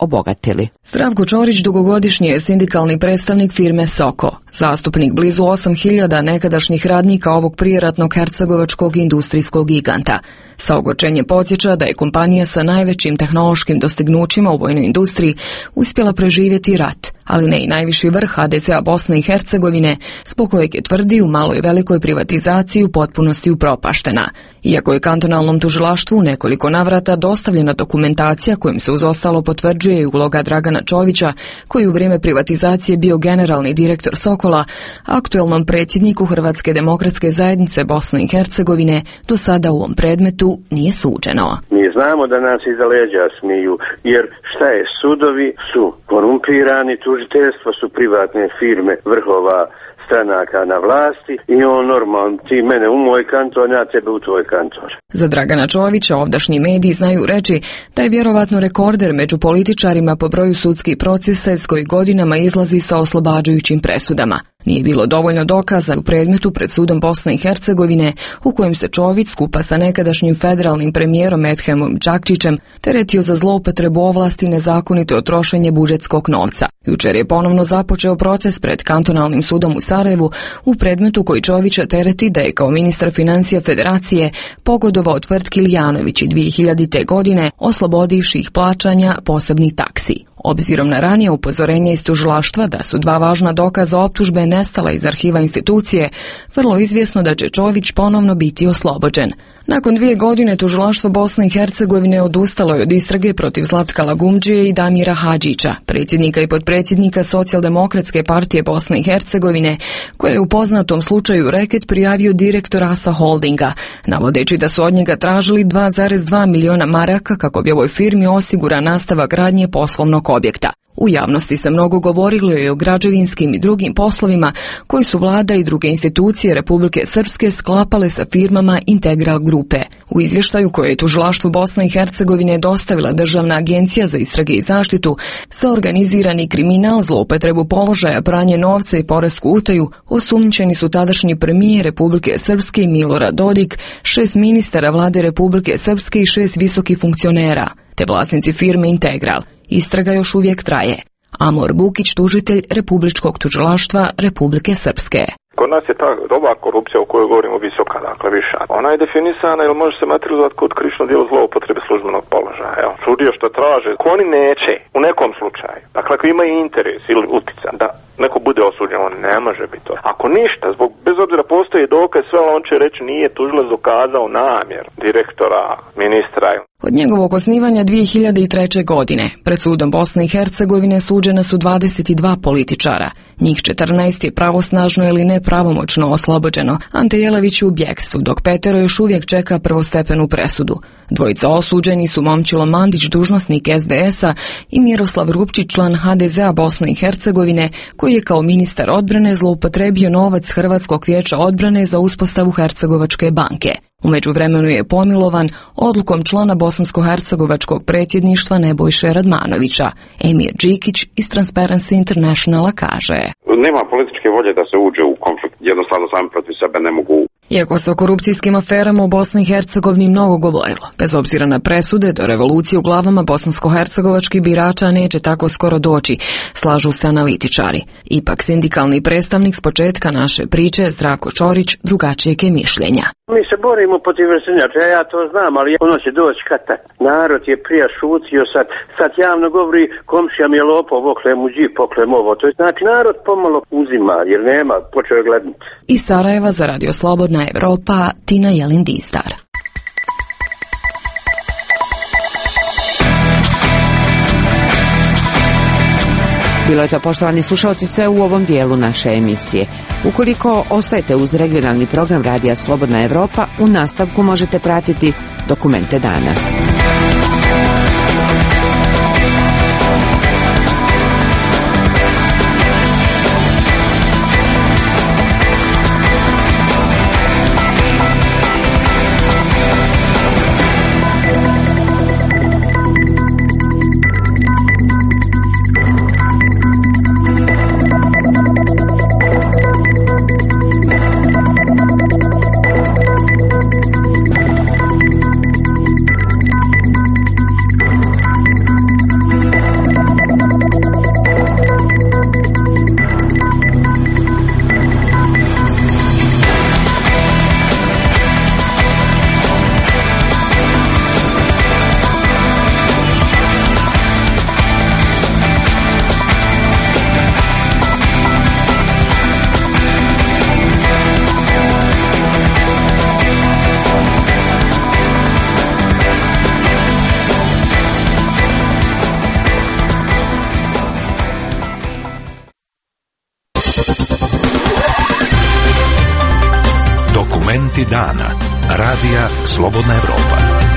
Speaker 1: obogatili.
Speaker 21: Zdravko Čorić dugogodišnji je sindikalni predstavnik firme Soko, zastupnik blizu osam hiljada nekadašnjih radnika ovog prijeratnog hercegovačkog industrijskog giganta. Sa ogorčenjem podsjeća da je kompanija sa najvećim tehnološkim dostignućima u vojnoj industriji uspjela preživjeti rat, ali ne i najviši vrh ha de ze a Bosne i Hercegovine, zbog kojeg je tvrdi u maloj i velikoj privatizaciji u potpunosti upropaštena. Iako je kantonalnom tužilaštvu u nekoliko navrata dostavljena dokumentacija kojim se uz ostalo potvrđuje i uloga Dragana Čovića, koji u vrijeme privatizacije bio generalni direktor Sokola, aktuelnom predsjedniku Hrvatske demokratske zajednice Bosne i Hercegovine do sada u ovom predmetu nije suđeno.
Speaker 18: Mi znamo da nas iza leđa smiju, jer šta je, sudovi su korumpirani, tužiteljstvo su privatne firme vrhova stranaka na vlasti i on normalno, ti mene u moj kanton, ja tebe u tvoj kanton.
Speaker 21: Za Dragana Čovića ovdašnji mediji znaju reći da je vjerovatno rekorder među političarima po broju sudskih procesa s koji godinama izlazi sa oslobađajućim presudama. Nije bilo dovoljno dokaza u predmetu pred sudom Bosne i Hercegovine u kojem se Čović skupa sa nekadašnjim federalnim premijerom Edhemom Čakčićem teretio za zloupotrebu ovlasti i nezakonito trošenje budžetskog novca. Jučer je ponovno započeo proces pred kantonalnim sudom u Sarajevu u predmetu koji Čovića tereti da je kao ministar financija federacije pogodovao tvrtki Lijanović i dvije hiljadite. godine oslobodivši ih plaćanja posebnih taksi. Obzirom na ranije upozorenje iz tužilaštva da su dva važna dokaza optužbe nestala iz arhiva institucije, vrlo izvjesno da će Čović ponovno biti oslobođen. Nakon dvije godine tužilaštvo Bosne i Hercegovine odustalo je od istrage protiv Zlatka Lagumdžije i Damira Hadžića, predsjednika i potpredsjednika Socijaldemokratske partije Bosne i Hercegovine, koje je u poznatom slučaju reket prijavio direktor Asa Holdinga, navodeći da su od njega tražili dva zarez dva miliona maraka kako bi ovoj firmi osigura nastavak radnje poslovnog objekta. U javnosti se mnogo govorilo i o građevinskim i drugim poslovima koji su vlada i druge institucije Republike Srpske sklapale sa firmama Integral grupe. U izvještaju koje je tužilaštvu Bosne i Hercegovine dostavila Državna agencija za istrage i zaštitu za organizirani kriminal, zloupotrebu položaja, pranje novca i poresku utaju osumnjičeni su tadašnji premijer Republike Srpske Milorad Dodik, šest ministara vlade Republike Srpske i šest visokih funkcionera, te vlasnici firme Integral. Istraga još uvijek traje. Amor Bukić, tužitelj Republičkog tužilaštva Republike Srpske.
Speaker 22: Kod nas je ta ova korupcija o kojoj govorimo visoka, dakle viša. Ona je definisana ili može se materializovati kod krivično djelo zloupotrebe službenog položaja. Evo, sudije što traže, ko oni neće u nekom slučaju, dakle ako imaju interes ili utjecaj da neko bude osuđen, on ne može biti to. Ako ništa, zbog, bez obzira postoji dokaz, sve on će reći nije tužilac dokazao namjer direktora, ministra.
Speaker 21: Od njegovog osnivanja dvije hiljade treće. godine pred sudom Bosne i Hercegovine suđena su dvadeset dva političara. Njih četrnaest je pravosnažno ili nepravomoćno oslobođeno, Ante Jelavić je u bjekstvu, dok petero još uvijek čeka prvostepenu presudu. Dvojica osuđeni su Momčilo Mandić, dužnosnik es de es-a, i Miroslav Rupčić, član ha de ze a Bosne i Hercegovine, koji je kao ministar odbrane zloupotrebio novac Hrvatskog vijeća odbrane za uspostavu Hercegovačke banke. U međuvremenu je pomilovan odlukom člana bosansko-hercegovačkog predsjedništva Nebojše Radmanovića. Emir Đikić iz Transparency Internationala kaže:
Speaker 23: Nema političke volje da se uđe u konflikt, jednostavno sami protiv sebe ne mogu.
Speaker 21: Iako se o korupcijskim aferama u Bosni i Hercegovini mnogo govorilo, bez obzira na presude, do revolucije u glavama bosansko-hercegovačkih birača neće tako skoro doći, slažu se analitičari. Ipak sindikalni predstavnik s početka naše priče, Zdravko Čorić, drugačijeg je mišljenja.
Speaker 18: Mi se borimo protiv vršnjača, ja to znam, ali ono će doći kad tak. Narod je prija šutio, sad, sad javno govori komšija mi je lopov, oklem u džip, oklem ovo. To je znači narod pomalo uzima, jer nema, počeo je gledati.
Speaker 21: Iz Sarajeva za Radio Slobodna Evropa, Tina Jelin-Distar.
Speaker 1: Bilo je to, poštovani slušalci, sve u ovom dijelu naše emisije. Ukoliko ostajete uz regionalni program Radija Slobodna Evropa, u nastavku možete pratiti Dokumente dana.
Speaker 12: Dokumenti dana. Radija Slobodna Evropa.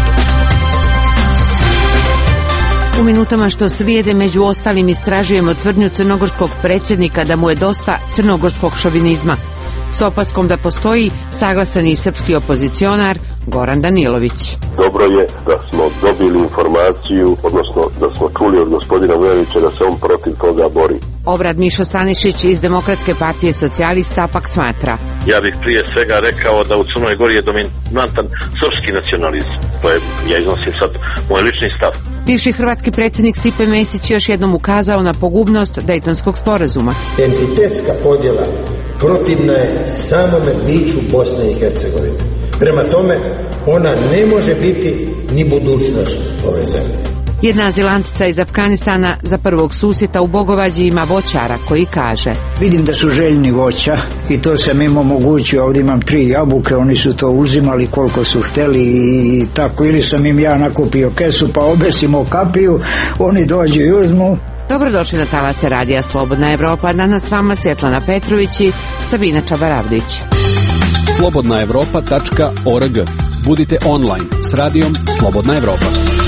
Speaker 1: U minutama što slijede među ostalim istražujemo tvrdnju crnogorskog predsjednika da mu je dosta crnogorskog šovinizma. S opaskom da postoji saglasan i srpski opozicionar Goran Danilović.
Speaker 3: Dobro je da smo dobili informaciju, odnosno da smo čuli od gospodina Vujanovića da se on protiv toga bori.
Speaker 1: Obrad Mišo Stanišić iz Demokratske partije socijalista pak smatra.
Speaker 4: Ja bih prije svega rekao da u Crnoj Gori je dominantan srpski nacionalizam. To je, ja iznosim sad moj lični stav.
Speaker 1: Bivši hrvatski predsjednik Stipe Mesić još jednom ukazao na pogubnost Dejtonskog sporazuma.
Speaker 6: Entitetska podjela protivna je samome biću Bosne i Hercegovine. Prema tome, ona ne može biti ni budućnost ove zemlje.
Speaker 1: Jedna azilantica iz Afganistana za prvog susjeta u Bogovađi ima voćara koji kaže:
Speaker 24: vidim da su željni voća i to sam im omogućio. Ovdje imam tri jabuke, oni su to uzimali koliko su hteli i tako, ili sam im ja nakupio kesu pa obesimo kapiju, oni dođu i uzmu.
Speaker 1: Dobrodošli na talase Radija Slobodna Evropa. Danas s vama Svjetlana Petrović i Sabina Čabaravdić.
Speaker 2: slobodna evropa tačka org. Budite online s radijom Slobodna Evropa.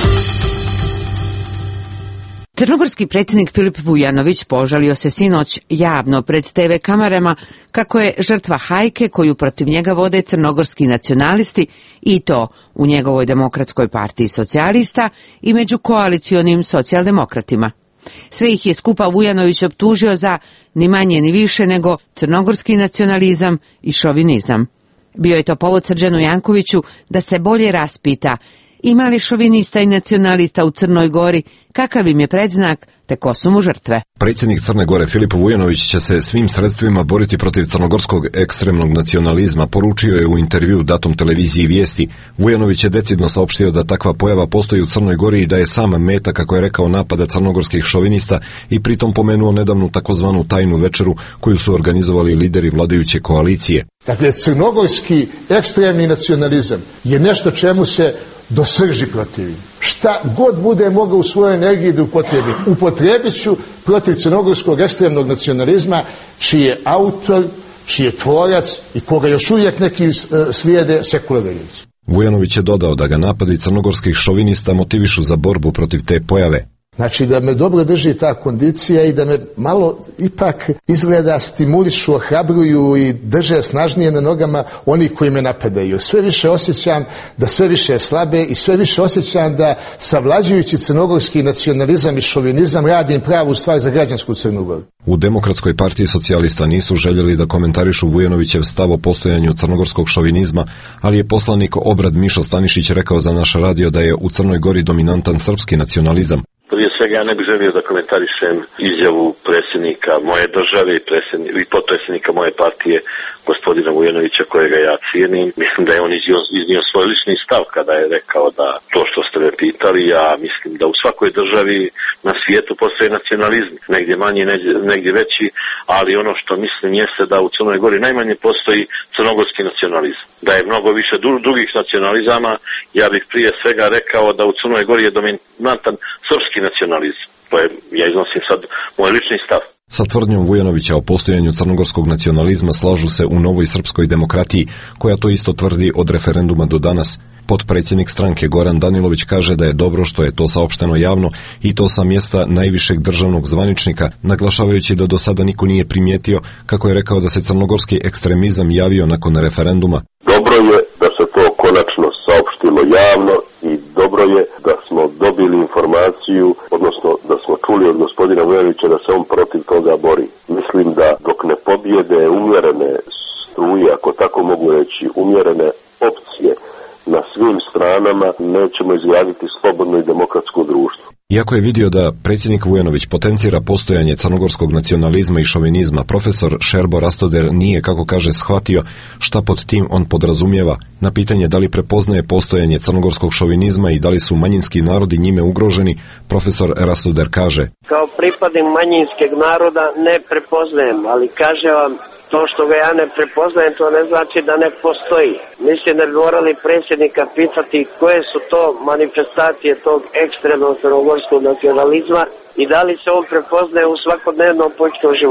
Speaker 1: Crnogorski predsjednik Filip Vujanović požalio se sinoć javno pred te ve kamerama kako je žrtva hajke koju protiv njega vode crnogorski nacionalisti, i to u njegovoj Demokratskoj partiji socijalista i među koalicionim socijaldemokratima. Sve ih je skupa Vujanović optužio za ni manje ni više nego crnogorski nacionalizam i šovinizam. Bio je to povod Srđanu Jankoviću da se bolje raspita ima li šovinista i nacionalista u Crnoj Gori, kakav im je predznak, te ko su mu žrtve.
Speaker 25: Predsjednik Crne Gore Filip Vujanović će se svim sredstvima boriti protiv crnogorskog ekstremnog nacionalizma, poručio je u intervju datom televiziji Vijesti. Vujanović je decidno saopštio da takva pojava postoji u Crnoj Gori i da je sama meta, kako je rekao, napada crnogorskih šovinista i pritom pomenuo nedavnu takozvanu tajnu večeru koju su organizovali lideri vladajuće koalicije.
Speaker 26: Dakle, crnogorski ekstremni nacionalizam je nešto čemu se do srži protivim. Šta god bude mogao u svojoj energiji da upotrebi, upotrebit ću protiv crnogorskog ekstremnog nacionalizma, čiji je autor, čiji je tvorac i koga još uvijek neki slijede sekularni.
Speaker 25: Vujanović je dodao da ga napadi crnogorskih šovinista motivišu za borbu protiv te pojave.
Speaker 26: Znači da me dobro drži ta kondicija i da me malo ipak izgleda stimulišu, ohrabruju i drže snažnije na nogama oni koji me napadaju. Sve više osjećam da sve više slabe i sve više osjećam da savlađujući crnogorski nacionalizam i šovinizam radim pravu stvar za građansku Crnu Goru.
Speaker 25: U Demokratskoj partiji socijalista nisu željeli da komentarišu Vujanovićev stav o postojanju crnogorskog šovinizma, ali je poslanik Obrad Mišo Stanišić rekao za naš radio da je u Crnoj Gori dominantan srpski nacionalizam.
Speaker 4: Prije svega ja ne bih želio da komentarišem izjavu predsjednika moje države i, i potpredsjednika moje partije, gospodina Vujanovića, kojega ja cijenim. Mislim da je on iznio, iznio svoj lični stav kada je rekao da to što ste me pitali, ja mislim da u svakoj državi na svijetu postoje nacionalizam, negdje manji, negdje veći, ali ono što mislim jeste da u Crnoj Gori najmanje postoji crnogorski nacionalizam. Da je mnogo više drugih nacionalizama, ja bih prije svega rekao da u Crnoj Gori je dominantan srpski nacionalizam. To je, ja iznosim sad moj lični stav.
Speaker 25: Sa tvrdnjom Vujanovića o postojanju crnogorskog nacionalizma slažu se u Novoj srpskoj demokratiji, koja to isto tvrdi od referenduma do danas. Potpredsjednik stranke Goran Danilović kaže da je dobro što je to saopšteno javno i to sa mjesta najvišeg državnog zvaničnika, naglašavajući da do sada niko nije primijetio, kako je rekao, da se crnogorski ekstremizam javio nakon referenduma.
Speaker 3: Dobro je da se to konačno saopštilo javno i dobro je da smo dobili informaciju, odnosno da smo čuli od gospodina Vujanovića da se on protiv toga bori. Mislim da dok ne pobjede umjerene struje, ako tako mogu reći, umjerene opcije na svim stranama, nećemo izgraditi slobodno i demokratsko društvo.
Speaker 25: Iako je vidio da predsjednik Vujanović potencira postojanje crnogorskog nacionalizma i šovinizma, profesor Šerbo Rastoder nije, kako kaže, shvatio šta pod tim on podrazumijeva. Na pitanje da li prepoznaje postojanje crnogorskog šovinizma i da li su manjinski narodi njime ugroženi, profesor Rastoder kaže:
Speaker 18: kao pripadnik manjinskog naroda ne prepoznajem, ali kaže vam, to što ga ja ne prepoznajem, to ne znači da ne postoji. Mislim da bi morali predsjednika pitati koje su to manifestacije tog ekstremnog crnogorskog nacionalizma i da li se on prepoznaje u svakodnevnom političkom životu.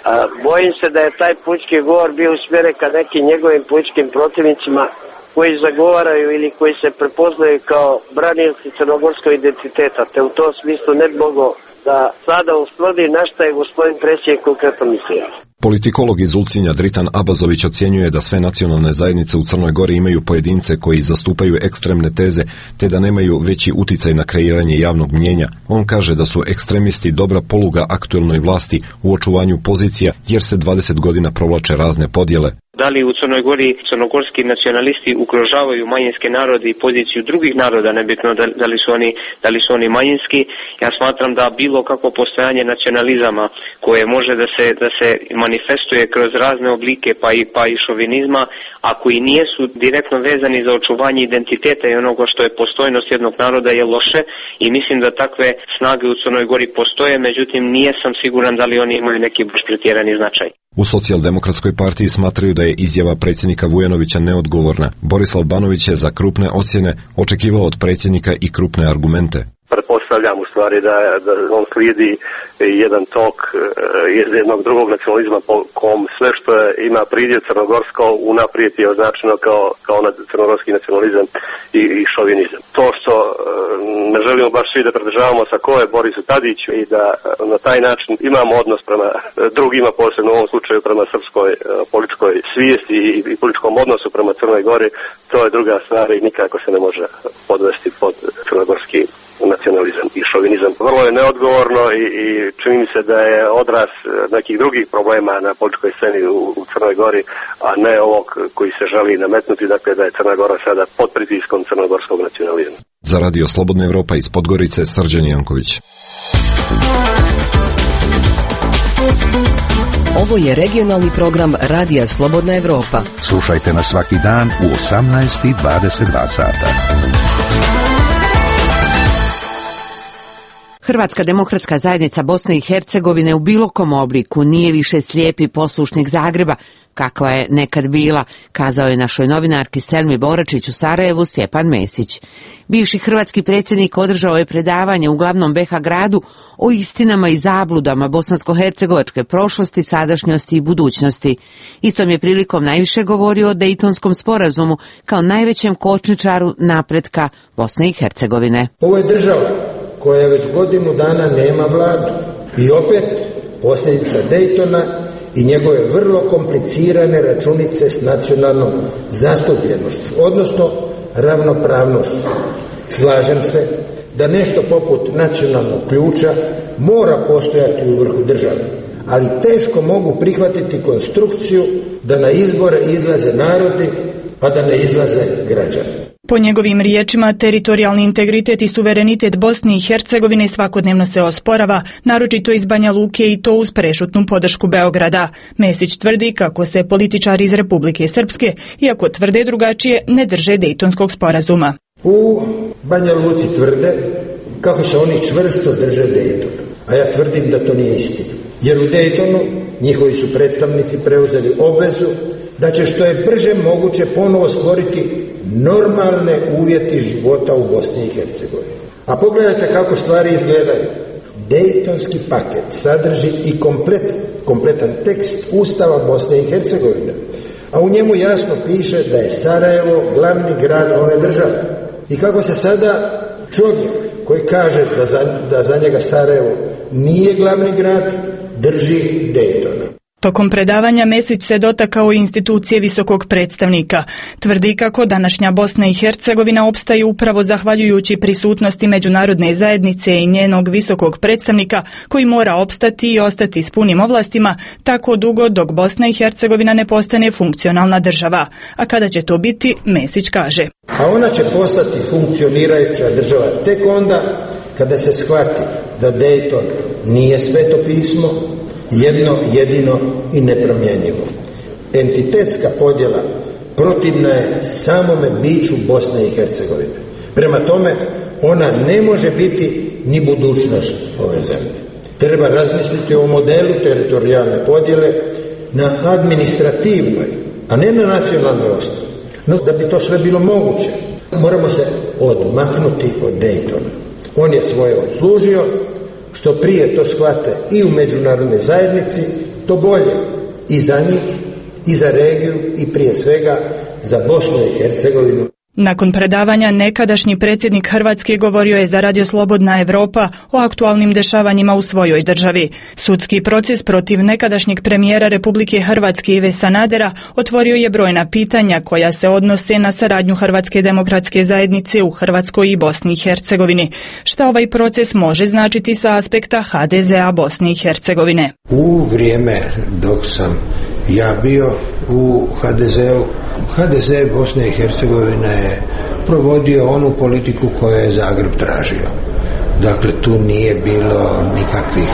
Speaker 5: A, bojim se da je taj pučki govor bio usmjeren ka nekim njegovim političkim protivnicima koji zagovaraju ili koji se prepoznaju kao branioci crnogorskog identiteta, te u tom smislu ne bi mogao da sada ustvrdi na šta je gospodin predsjednik konkretno mislio.
Speaker 25: Politikolog iz Ulcinja Dritan Abazović ocjenjuje da sve nacionalne zajednice u Crnoj Gori imaju pojedince koji zastupaju ekstremne teze, te da nemaju veći uticaj na kreiranje javnog mnjenja. On kaže da su ekstremisti dobra poluga aktuelnoj vlasti u očuvanju pozicija, jer se dvadeset godina provlače razne podjele.
Speaker 7: Da li u Crnoj Gori crnogorski nacionalisti ugrožavaju manjinske narode i poziciju drugih naroda, nebitno da, da, li su oni, da li su oni manjinski? Ja smatram da bilo kakvo postojanje nacionalizama koje može da se, da se manifestuje kroz razne oblike pa i, pa i šovinizma, a koji nijesu direktno vezani za očuvanje identiteta i onoga što je postojnost jednog naroda je loše, i mislim da takve snage u Crnoj Gori postoje, međutim nije sam siguran da li oni imaju neki baš pretjerani značaj.
Speaker 25: U Socijaldemokratskoj partiji smatraju da je izjava predsjednika Vujanovića neodgovorna. Borislav Banović je za krupne ocjene očekivao od predsjednika i krupne argumente.
Speaker 8: Pretpostavljam u stvari da, da on slijedi jedan tok iz jednog drugog nacionalizma po kom sve što je, ima pridjev crnogorsko unaprijed je označeno kao, kao crnogorski nacionalizam i, i šovinizam. To što ne želimo baš svi da pridržavamo sa ko je Borisu Tadiću i da na taj način imamo odnos prema drugima, posebno u ovom slučaju prema srpskoj političkoj svijesti i, i političkom odnosu prema Crnoj Gori, to je druga stvar i nikako se ne može podvesti pod crnogorski nacionalizam i šovinizam. Vrlo je neodgovorno i, i čini mi se da je odraz nekih drugih problema na političkoj sceni u, u Crnoj Gori, a ne ovog koji se želi nametnuti, dakle da je Crna Gora sada pod pritiskom crnogorskog nacionalizma.
Speaker 25: Za Radio Slobodna Evropa iz Podgorice, Srđan Janković.
Speaker 9: Ovo je regionalni program Radija Slobodna Evropa.
Speaker 12: Slušajte nas svaki dan u osamnaest i dvadeset dva sata.
Speaker 1: Hrvatska demokratska zajednica Bosne i Hercegovine u bilo kom obliku nije više slijepi poslušnik Zagreba, kakva je nekad bila, kazao je našoj novinarki Selmi Boračić u Sarajevu Stjepan Mesić. Bivši hrvatski predsjednik održao je predavanje u glavnom be ha gradu o istinama i zabludama bosansko-hercegovačke prošlosti, sadašnjosti i budućnosti. Istom je prilikom najviše govorio o Dejtonskom sporazumu kao najvećem kočničaru napretka Bosne i Hercegovine.
Speaker 6: Ovo je država koja već godinu dana nema vladu i opet posljedica Dejtona i njegove vrlo komplicirane računice s nacionalnom zastupljenošću, odnosno ravnopravnošću. Slažem se da nešto poput nacionalnog ključa mora postojati u vrhu države, ali teško mogu prihvatiti konstrukciju da na izbore izlaze narodi, pa da ne izlaze građani.
Speaker 10: Po njegovim riječima, teritorijalni integritet i suverenitet Bosne i Hercegovine svakodnevno se osporava, naročito iz Banja Luke i to uz prešutnu podršku Beograda. Mesić tvrdi kako se političari iz Republike Srpske, iako tvrde drugačije, ne drže Dejtonskog sporazuma.
Speaker 6: U Banja Luci tvrde kako se oni čvrsto drže Dejtona, a ja tvrdim da to nije istina. Jer u Dejtonu njihovi su predstavnici preuzeli obvezu da će što je brže moguće ponovo stvoriti normalne uvjeti života u Bosni i Hercegovini. A pogledajte kako stvari izgledaju. Dejtonski paket sadrži i komplet, kompletan tekst Ustava Bosne i Hercegovine, a u njemu jasno piše da je Sarajevo glavni grad ove države. I kako se sada čovjek koji kaže da za, da za njega Sarajevo nije glavni grad, drži Dejtona.
Speaker 10: Tokom predavanja Mesić se dotakao institucije visokog predstavnika. Tvrdi kako današnja Bosna i Hercegovina opstaje upravo zahvaljujući prisutnosti međunarodne zajednice i njenog visokog predstavnika koji mora opstati i ostati s punim ovlastima tako dugo dok Bosna i Hercegovina ne postane funkcionalna država. A kada će to biti, Mesić kaže.
Speaker 6: A ona će postati funkcionirajuća država tek onda kada se shvati da Dejton nije sveto pismo, jedno, jedino i nepromjenjivo. Entitetska podjela protivna je samome biću Bosne i Hercegovine. Prema tome, ona ne može biti ni budućnost ove zemlje. Treba razmisliti o modelu teritorijalne podjele na administrativnoj, a ne na nacionalnoj osnovi. No, da bi to sve bilo moguće, moramo se odmaknuti od Dejtona. On je svoje odslužio, što prije to shvate i u međunarodnoj zajednici, to bolje i za njih, i za regiju, i prije svega za Bosnu i Hercegovinu.
Speaker 10: Nakon predavanja nekadašnji predsjednik Hrvatske govorio je za Radio Slobodna Evropa o aktualnim dešavanjima u svojoj državi. Sudski proces protiv nekadašnjeg premijera Republike Hrvatske Ive Sanadera otvorio je brojna pitanja koja se odnose na saradnju Hrvatske demokratske zajednice u Hrvatskoj i Bosni i Hercegovini. Šta ovaj proces može značiti sa aspekta ha de zea Bosne i Hercegovine?
Speaker 11: U vrijeme dok sam ja bio u ha de zeu, ha de ze Bosne i Hercegovine je provodio onu politiku koju je Zagreb tražio. Dakle, tu nije bilo nikakvih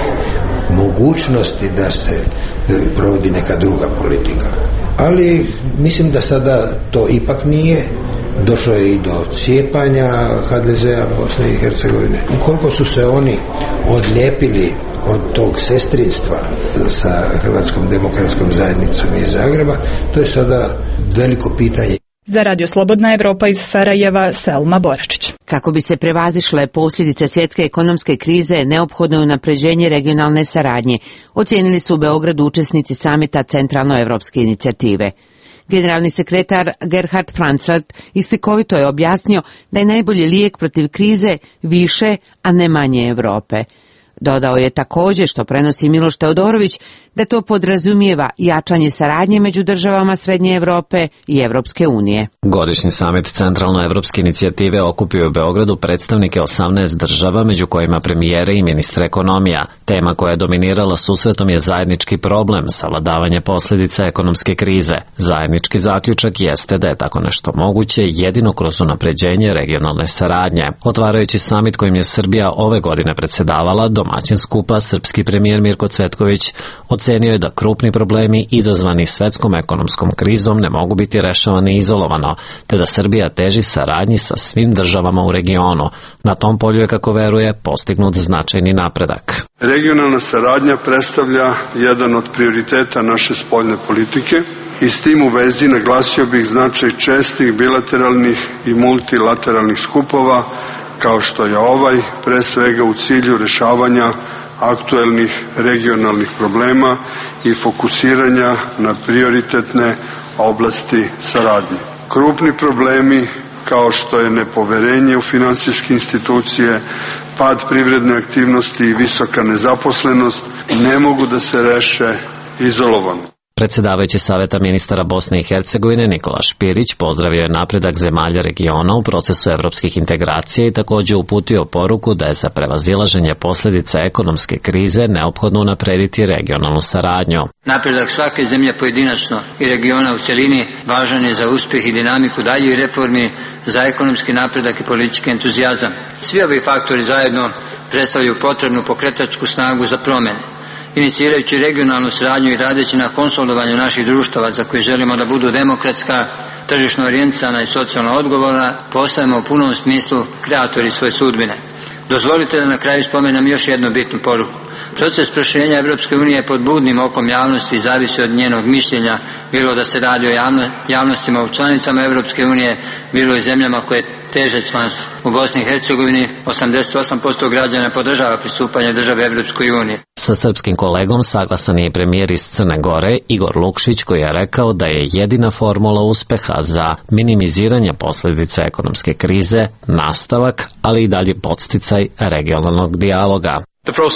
Speaker 11: mogućnosti da se provodi neka druga politika. Ali mislim da sada to ipak nije. Došlo je i do cijepanja ha de zea Bosne i Hercegovine. Ukoliko su se oni odlijepili od tog sestrinstva sa Hrvatskom demokratskom zajednicom iz Zagreba, to je sada veliko pitanje.
Speaker 10: Za Radio Slobodna Evropa iz Sarajeva, Selma Boračić.
Speaker 1: Kako bi se prevazišle posljedice svjetske ekonomske krize, neophodno je unapređenje regionalne saradnje, ocijenili su u Beogradu učesnici samita Centralnoevropske inicijative. Generalni sekretar Gerhard Franzelt islikovito je objasnio da je najbolji lijek protiv krize više, a ne manje Europe. Dodao je također, što prenosi Miloš Teodorović, da to podrazumijeva jačanje saradnje među državama Srednje Europe i Evropske unije.
Speaker 13: Godišnji samit Centralnoevropske inicijative okupio u Beogradu predstavnike osamnaest država, među kojima premijere i ministre ekonomija. Tema koja je dominirala susretom je zajednički problem, savladavanje posljedica ekonomske krize. Zajednički zaključak jeste da je tako nešto moguće jedino kroz unapređenje regionalne saradnje. Otvarajući samit kojim je Srbija ove godine predsjedavala, domaćin skupa, srpski premijer Mirko Cvetković ocenio je da krupni problemi izazvani svetskom ekonomskom krizom ne mogu biti rešavani izolovano, te da Srbija teži saradnji sa svim državama u regionu. Na tom polju je, kako veruje, postignut značajni napredak.
Speaker 14: Regionalna saradnja predstavlja jedan od prioriteta naše spoljne politike i s tim u vezi naglasio bih značaj čestih bilateralnih i multilateralnih skupova, kao što je ovaj, pre svega u cilju rešavanja aktuelnih regionalnih problema i fokusiranja na prioritetne oblasti saradnje. Krupni problemi kao što je nepoverenje u finansijske institucije, pad privredne aktivnosti i visoka nezaposlenost ne mogu da se reše izolovano.
Speaker 13: Predsjedavajući Saveta ministara Bosne i Hercegovine Nikola Špirić pozdravio je napredak zemalja regiona u procesu evropskih integracija i također uputio poruku da je za prevazilaženje posljedica ekonomske krize neophodno unaprediti regionalnu saradnju.
Speaker 15: Napredak svake zemlje pojedinačno i regiona u cjelini važan je za uspjeh i dinamiku daljih reformi, za ekonomski napredak i politički entuzijazam. Svi ovi faktori zajedno predstavljaju potrebnu pokretačku snagu za promjene. Inicirajući regionalnu saradnju i radeći na konsolidovanju naših društava za koje želimo da budu demokratska, tržišno orijentisana i socijalno odgovorna, postajemo u punom smislu kreatori svoje sudbine. Dozvolite da na kraju spomenem još jednu bitnu poruku. Proces proširenja Evropske unije pod budnim okom javnosti zavisi od njenog mišljenja, bilo da se radi o javno, javnostima u članicama Evropske unije, bilo i zemljama koje teže članstvo. U Bosni i Hercegovini osamdeset osam posto građana podržava pristupanje države Evropskoj uniji.
Speaker 13: Sa srpskim kolegom saglasan je i premijer iz Crne Gore Igor Lukšić, koji je rekao da je jedina formula uspeha za minimiziranje posljedica ekonomske krize nastavak, ali i dalji podsticaj regionalnog dijaloga.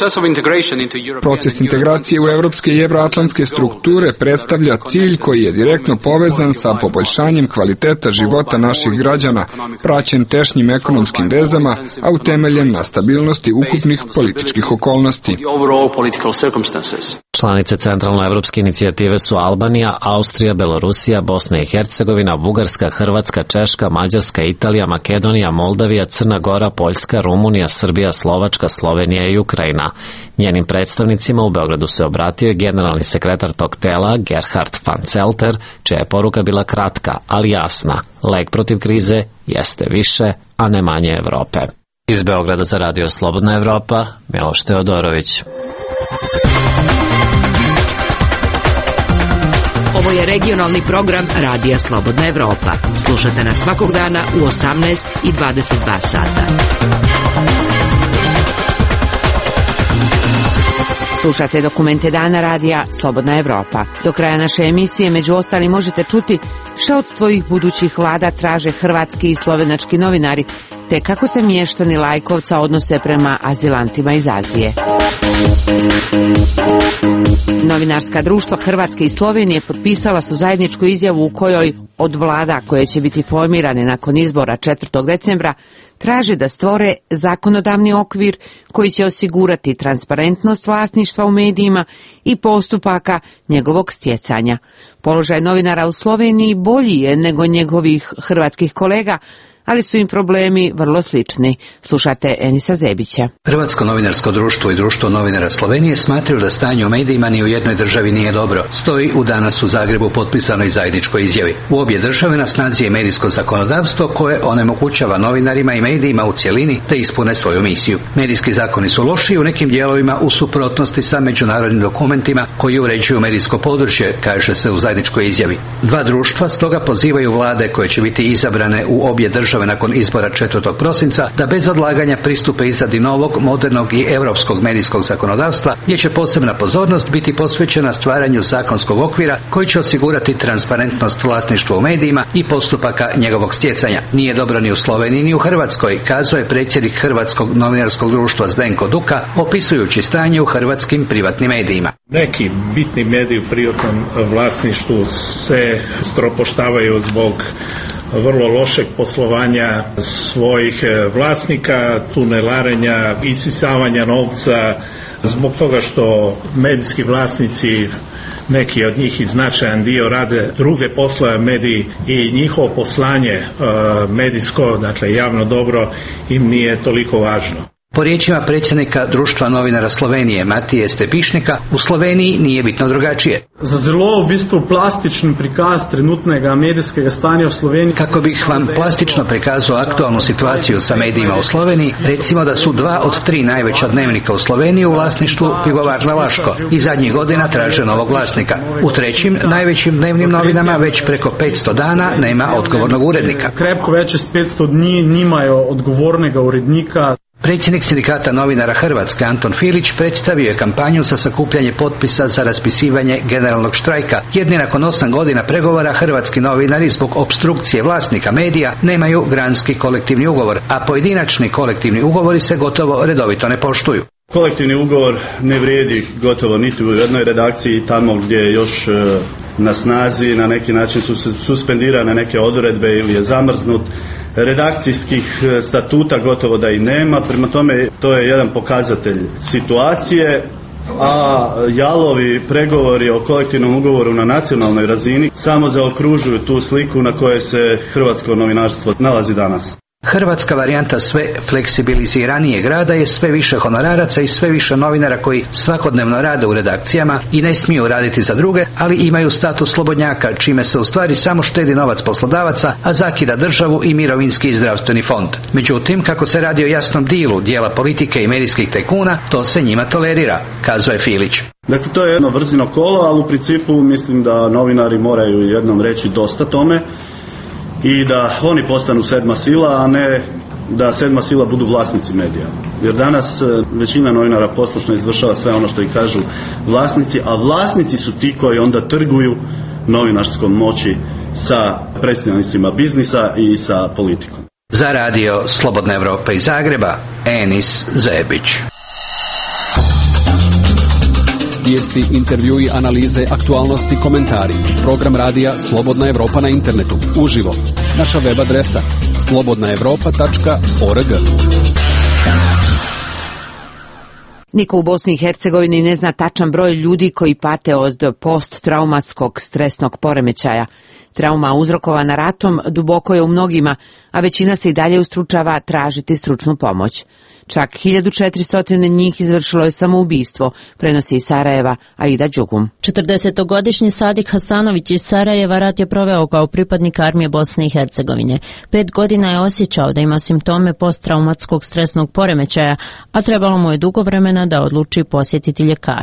Speaker 17: Proces integracije u evropske i evroatlantske strukture predstavlja cilj koji je direktno povezan sa poboljšanjem kvaliteta života naših građana, praćen tešnjim ekonomskim vezama, a utemeljen na stabilnosti ukupnih političkih okolnosti.
Speaker 13: Članice Centralnoevropske inicijative su Albanija, Austrija, Belorusija, Bosna i Hercegovina, Bugarska, Hrvatska, Češka, Mađarska, Italija, Makedonija, Moldavija, Crna Gora, Poljska, Rumunija, Srbija, Slovačka, Slovenija i Ukrajina. Njenim predstavnicima u Beogradu se obratio generalni sekretar tog tela Gerhard Franzelter, čija je poruka bila kratka, ali jasna. Lek protiv krize jeste više, a ne manje Evrope. Iz Beograda za Radio Slobodna Evropa, Miloš Teodorović.
Speaker 9: Ovo je regionalni program Radija Slobodna Evropa. Slušate nas svakog dana u osamnaest i dvadeset dva sata.
Speaker 1: Slušate dokumente dana radija Slobodna Evropa. Do kraja naše emisije među ostalim možete čuti šta od svojih budućih vlada traže hrvatski i slovenački novinari, te kako se mještani Lajkovca odnose prema azilantima iz Azije. Novinarska društva Hrvatske i Slovenije potpisala su zajedničku izjavu u kojoj od vlada koje će biti formirane nakon izbora četvrtog decembra traže da stvore zakonodavni okvir koji će osigurati transparentnost vlasništva u medijima i postupaka njegovog stjecanja. Položaj novinara u Sloveniji bolji je nego njegovih hrvatskih kolega, ali su im problemi vrlo slični. Slušate Enisa Zebića.
Speaker 16: Hrvatsko novinarsko društvo i društvo novinara Slovenije smatraju da stanje u medijima ni u jednoj državi nije dobro. Stoji u danas u Zagrebu potpisanoj zajedničkoj izjavi. U obje države na snazi je medijsko zakonodavstvo koje onemogućava novinarima i medijima u cjelini da ispune svoju misiju. Medijski zakoni su loši i u nekim dijelovima u suprotnosti sa međunarodnim dokumentima koji uređuju medijsko područje, kaže se u zajedničkoj izjavi. Dva društva stoga pozivaju vlade koje će biti izabrane u obje države nakon izbora četvrtog prosinca da bez odlaganja pristupe izradi novog, modernog i europskog medijskog zakonodavstva, gdje će posebna pozornost biti posvećena stvaranju zakonskog okvira koji će osigurati transparentnost vlasništva u medijima i postupaka njegovog stjecanja. Nije dobro ni u Sloveniji ni u Hrvatskoj, kazao je predsjednik Hrvatskog novinarskog društva Zdenko Duka, opisujući stanje u hrvatskim privatnim medijima.
Speaker 19: Neki bitni mediji u privatnom vlasništvu se stropoštavaju zbog vrlo lošeg poslovanja svojih vlasnika, tunelarenja, isisavanja novca, zbog toga što medijski vlasnici, neki od njih i značajan dio, rade druge poslove mediji i njihovo poslanje medijsko, dakle javno dobro, im nije toliko važno.
Speaker 16: Po riječima predsjednika društva novinara Slovenije Matije Stepišnika, u Sloveniji nije bitno drugačije.
Speaker 20: Za zelo v bistvu plastičen prikaz trenutnega medijskega stanja u Sloveniji.
Speaker 16: Kako bih vam plastično prikazao aktualnu situaciju sa medijima u Sloveniji, recimo da su dva od tri najveća dnevnika u Sloveniji u vlasništvu Pivovarna Laško i zadnjih godina traže novog vlasnika. U trećim najvećim dnevnim novinama već preko petsto dana nema odgovornog urednika.
Speaker 20: Krepko več od petsto dni nimajo odgovornega urednika.
Speaker 16: Predsjednik sindikata novinara Hrvatske Anton Filić predstavio je kampanju za sakupljanje potpisa za raspisivanje generalnog štrajka, jer ni nakon osam godina pregovora hrvatski novinari zbog opstrukcije vlasnika medija nemaju granski kolektivni ugovor, a pojedinačni kolektivni ugovori se gotovo redovito ne poštuju.
Speaker 21: Kolektivni ugovor ne vrijedi gotovo niti u jednoj redakciji, tamo gdje je još na snazi, na neki način su suspendirane neke odredbe ili je zamrznut. Redakcijskih statuta gotovo da i nema, prema tome to je jedan pokazatelj situacije, a jalovi pregovori o kolektivnom ugovoru na nacionalnoj razini samo zaokružuju tu sliku na kojoj se hrvatsko novinarstvo nalazi danas.
Speaker 16: Hrvatska varijanta sve fleksibiliziranijeg rada je sve više honoraraca i sve više novinara koji svakodnevno rade u redakcijama i ne smiju raditi za druge, ali imaju status slobodnjaka, čime se u stvari samo štedi novac poslodavaca, a zakida državu i mirovinski i zdravstveni fond. Međutim, kako se radi o jasnom dilu dijela politike i medijskih tajkuna, to se njima tolerira, kazao je Filić.
Speaker 21: Dakle, to je jedno vrzino kolo, ali u principu mislim da novinari moraju jednom reći dosta tome i da oni postanu sedma sila, a ne da sedma sila budu vlasnici medija. Jer danas većina novinara poslušno izvršava sve ono što i kažu vlasnici, a vlasnici su ti koji onda trguju novinarskom moći sa predstavnicima biznisa i sa politikom.
Speaker 16: Za radio Slobodna Evropa iz Zagreba, Enis Zebić.
Speaker 2: Vijesti, intervjui, analize, aktualnosti, komentari. Program radija Slobodna Evropa na internetu. Uživo. Naša web adresa slobodna evropa tačka org.
Speaker 1: Niko u Bosni i Hercegovini ne zna tačan broj ljudi koji pate od posttraumatskog stresnog poremećaja. Trauma uzrokovana ratom duboko je u mnogima, a većina se i dalje ustručava tražiti stručnu pomoć. Čak hiljadu četiristo njih izvršilo je samoubistvo, prenosi iz Sarajeva Aida Đugum.
Speaker 22: četrdesetogodišnji Sadik Hasanović iz Sarajeva rat je proveo kao pripadnik armije Bosne i Hercegovine. Pet godina je osjećao da ima simptome posttraumatskog stresnog poremećaja, a trebalo mu je dugo vremena da odluči posjetiti ljekara.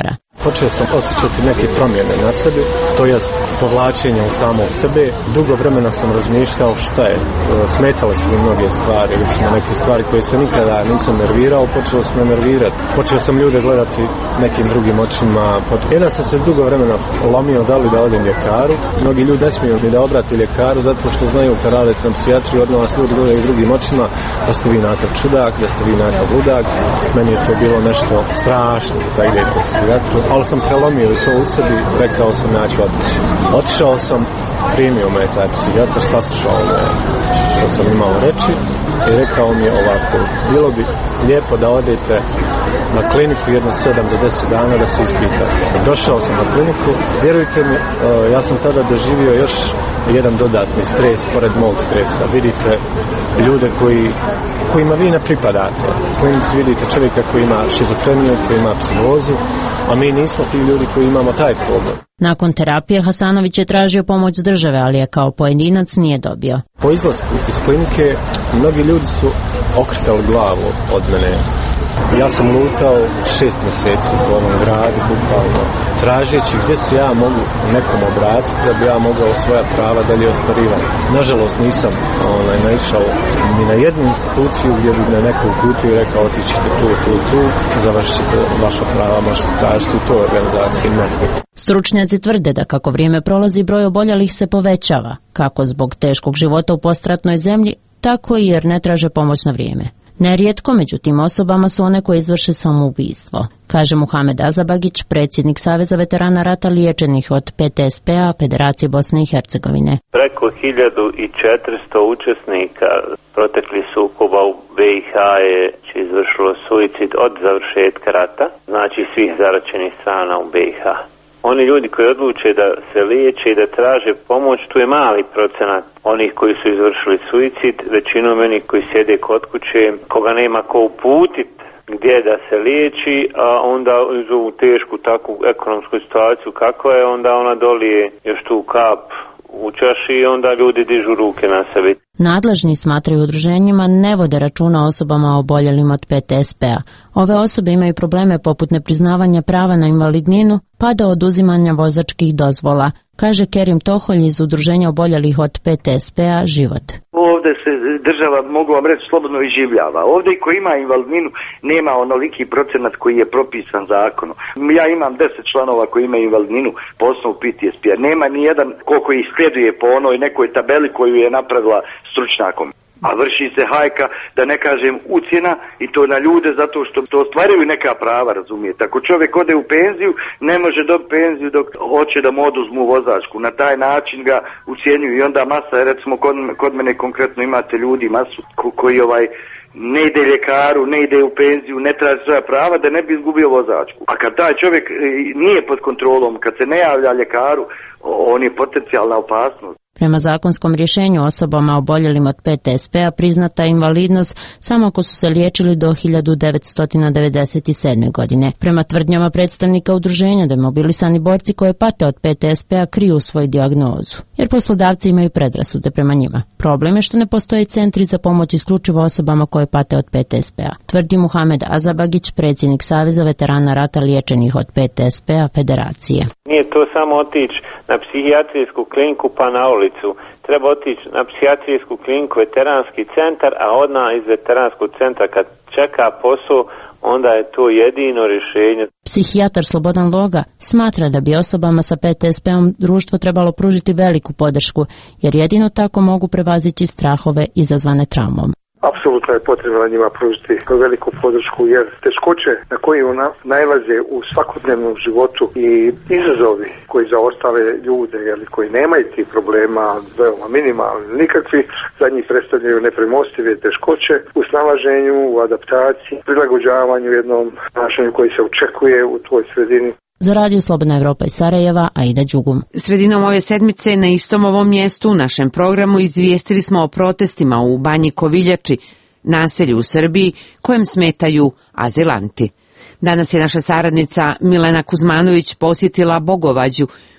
Speaker 3: Počeo sam osjećati neke promjene na sebi, to jest povlačenje u samog sebe. Dugo vremena sam razmišljao šta je. Smetale su mi mnoge stvari, recimo neke stvari koje se nikada nisam nervirao, počelo sam me nervirati. Počeo sam ljude gledati nekim drugim očima. Jedan sam se dugo vremena lomio da li da odem ljekaru. Mnogi ljudi ne smiju ni da obrati ljekaru zato što znaju kad radite na psihijatriji, od nas ljudi gledaju drugim očima da ste vi nakav čudak, da ste vi nakav ludak. Meni je to bilo nešto strašno da idete u psihijatru, ali sam prelomio i to u sebi, rekao sam ja ću otići. Otišao sam, primio me taj psihijatar, saslušao me što sam imao reći i rekao mi je ovako, bilo bi lijepo da odete na kliniku jedno sedam do deset dana da se ispitate. Došao sam na kliniku, vjerujte mi, ja sam tada doživio još jedan dodatni stres pored mog stresa. Vidite ljude koji, kojima vi ne pripadate, kojim se vidite čovjeka koji ima šizofreniju, koji ima psihozu, a mi nismo ti ljudi koji imamo taj problem.
Speaker 22: Nakon terapije Hasanović je tražio pomoć države, ali je kao pojedinac nije dobio.
Speaker 3: Po izlasku iz klinike mnogi ljudi su okretali glavu od mene. Ja sam lutao šest mjeseci po ovom gradu, bukvalno, tražeći gdje se ja mogu nekom obratiti da bi ja mogao svoja prava dalje ostvarivati. Nažalost nisam onaj, naišao ni na jednu instituciju gdje bi me neko uputio i rekao otićete tu, tu, tu, završit ćete vaša prava, možete tražiti u toj organizaciji. Ne.
Speaker 22: Stručnjaci tvrde da kako vrijeme prolazi broj oboljelih se povećava, kako zbog teškog života u postratnoj zemlji, tako i jer ne traže pomoć na vrijeme. Nerijetko među tim osobama su one koje izvrše samoubistvo, kaže Muhamed Azabagić, predsjednik Saveza veterana rata liječenih od P T S P-a Federacije Bosne i Hercegovine.
Speaker 4: Preko hiljadu četiristo učesnika proteklih sukoba u B i H je izvršilo suicid od završetka rata, znači svih zaraćenih strana u B i H. Oni ljudi koji odluče da se liječe i da traže pomoć, tu je mali procenat onih koji su izvršili suicid, većinom onih koji sjede kod kuće, koga nema ko uputit gdje da se liječi, a onda u tešku takvu ekonomsku situaciju kako je, onda ona dolije još tu kap u čaši i onda ljudi dižu ruke na sebi.
Speaker 22: Nadležni smatraju udruženjima ne vode računa o osobama oboljelim od P T S P-a. Ove osobe imaju probleme poput nepriznavanja prava na invalidninu pa do oduzimanja vozačkih dozvola, kaže Kerim Toholj iz udruženja oboljelih od P T S P-a Život.
Speaker 18: Ovdje se država, mogu vam reći, slobodno iživljava. Ovdje i ko ima invalidninu nema onoliki procenat koji je propisan zakonom. Ja imam deset članova koji imaju invalidninu po osnovu P T S P-a. Nema ni jedan koliko ih slijeduje po onoj nekoj tabeli koju je napravila stručnjakom. A vrši se hajka, da ne kažem ucjena, i to na ljude zato što to ostvaruju neka prava, razumijete. Ako čovjek ode u penziju, ne može dobiti penziju dok hoće da mu oduzmu vozačku. Na taj način ga ucjenjuju i onda masa, recimo kod, kod mene konkretno imate ljudi masu ko, koji ovaj ne ide ljekaru, ne ide u penziju, ne traži svoja prava da ne bi izgubio vozačku. A kad taj čovjek nije pod kontrolom, kad se ne javlja ljekaru, on je potencijalna opasnost.
Speaker 22: Prema zakonskom rješenju osobama oboljelim od P T S P-a priznata je invalidnost samo ako su se liječili do hiljadu devetsto devedeset sedme. godine. Prema tvrdnjama predstavnika udruženja, demobilisani borci koje pate od P T S P-a kriju svoju dijagnozu, jer poslodavci imaju predrasude prema njima. Problem je što ne postoje centri za pomoć isključivo osobama koje pate od P T S P-a, tvrdi Muhamed Azabagić, predsjednik Saveza veterana rata liječenih od P T S P-a Federacije.
Speaker 4: Nije to samo otići na psihijatrijsku kliniku pa na ulicu. Treba otići na psihijatrijsku kliniku, veteranski centar, a odmah iz veteranskog centra kad čeka posao, onda je to jedino rješenje.
Speaker 22: Psihijatar Slobodan Loga smatra da bi osobama sa P T S P-om društvo trebalo pružiti veliku podršku, jer jedino tako mogu prevazići strahove izazvane traumom.
Speaker 23: Apsolutno je potrebno njima pružiti veliku podršku, jer teškoće na koje nailaze u svakodnevnom životu i izazovi koji za ostale ljude, jeli, koji nemaju tih problema, veoma minimalni, nikakvi, za njih predstavljaju nepremostive teškoće u snalaženju, u adaptaciji, prilagođavanju jednom ponašanju koji se očekuje u tvoj sredini.
Speaker 22: Za Radio Slobodna Evropa iz Sarajeva, Aida Đugum.
Speaker 1: Sredinom ove sedmice na istom ovom mjestu u našem programu izvijestili smo o protestima u Banji Koviljači, naselju u Srbiji, kojem smetaju azilanti. Danas je naša saradnica Milena Kuzmanović posjetila Bogovađu,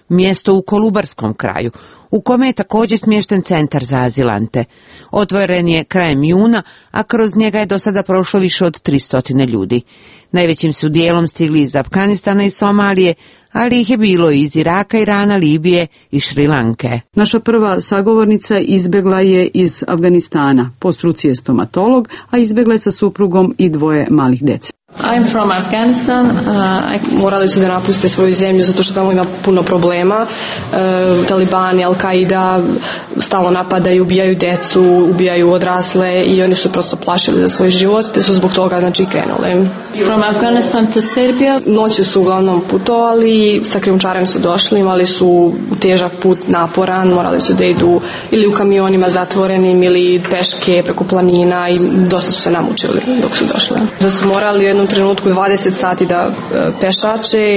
Speaker 1: mjesto u Kolubarskom kraju, u kome je također smješten centar za azilante. Otvoren je krajem juna, a kroz njega je do sada prošlo više od tristo ljudi. Najvećim su dijelom stigli iz Afganistana i Somalije, ali ih je bilo i iz Iraka, Irana, Libije i Šrilanke.
Speaker 5: Naša prva sagovornica izbjegla je iz Afganistana. Po struci je stomatolog, a izbjegla je sa suprugom i dvoje malih djece.
Speaker 7: I'm from Afghanistan. Uh, I... Morali su da napuste svoju zemlju zato što tamo ima puno problema. Uh, Talibani, Al-Qaida stalno napadaju, ubijaju decu, ubijaju odrasle i oni su prosto plašili za svoj život, te su zbog toga znači krenule. From Afghanistan to Serbia. Noću su uglavnom putovali, sa krijumčarem su došli, imali su težak put, naporan, morali su da idu ili u kamionima zatvorenim ili peške preko planina i dosta su se namučili dok su došli. Da su morali u jednom trenutku dvadeset sati da pešače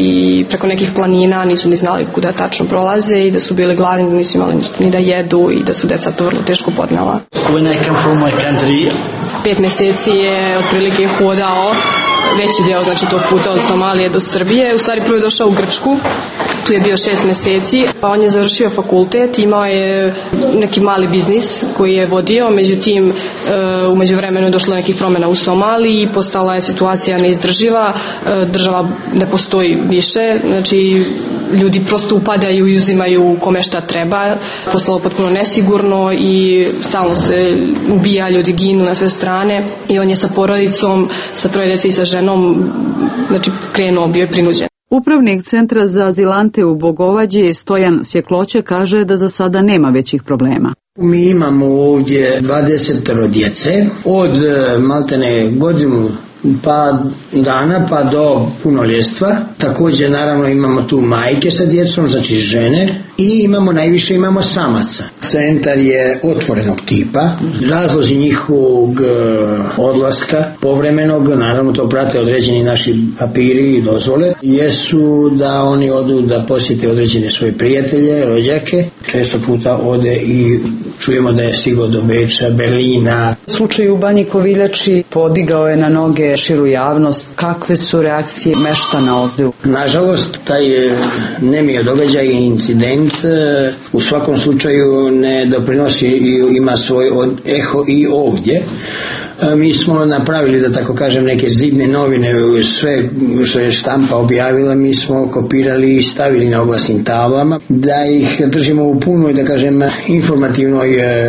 Speaker 7: i preko nekih planina, nisu ni znali kuda tačno prolaze i da su bili gladni, da nisu imali ništa ni da jedu i da su deca to vrlo teško podnela.
Speaker 8: When I come from my country,
Speaker 7: Pet mjeseci je otprilike hodao veći deo znači tog puta od Somalije do Srbije. U stvari prvo je došao u Grčku, tu je bio šest mjeseci, pa on je završio fakultet, imao je neki mali biznis koji je vodio, međutim u međuvremenu je došlo nekih promjena u Somaliji, postala je situacija neizdrživa, država ne postoji više, znači ljudi prosto upadaju i uzimaju kome šta treba, postalo potpuno nesigurno i stalno se ubija, ljudi ginu na sve strane i on je sa porodicom, sa troje djece i sa ženom, znači krenuo, bio je prinuđen.
Speaker 5: Upravnik Centra za azilante u Bogovađi Stojan Sjekloće kaže da za sada nema većih problema.
Speaker 8: Mi imamo ovdje dvadeset djece od maltene godinu pa dana pa do punoljetstva. Također naravno imamo tu majke sa djecom, znači žene, i imamo najviše imamo samaca. Centar je otvorenog tipa. Razlozi njihovog odlaska povremenog, naravno to prate određeni naši papiri i dozvole, jesu da oni odu da posjete određene svoje prijatelje, rođake. Često puta ode i čujemo da je stigao do Beča, Berlina.
Speaker 5: Slučaj u Banji Koviljači podigao je na noge širu javnost. Kakve su reakcije meštana ovdje?
Speaker 8: Nažalost, taj nemio događaj i incident u svakom slučaju ne doprinosi i ima svoj eho i ovdje. Mi smo napravili, da tako kažem, neke zidne novine, sve što je štampa objavila, mi smo kopirali i stavili na oglasnim tablama, da ih držimo u punoj, da kažem, informativnoj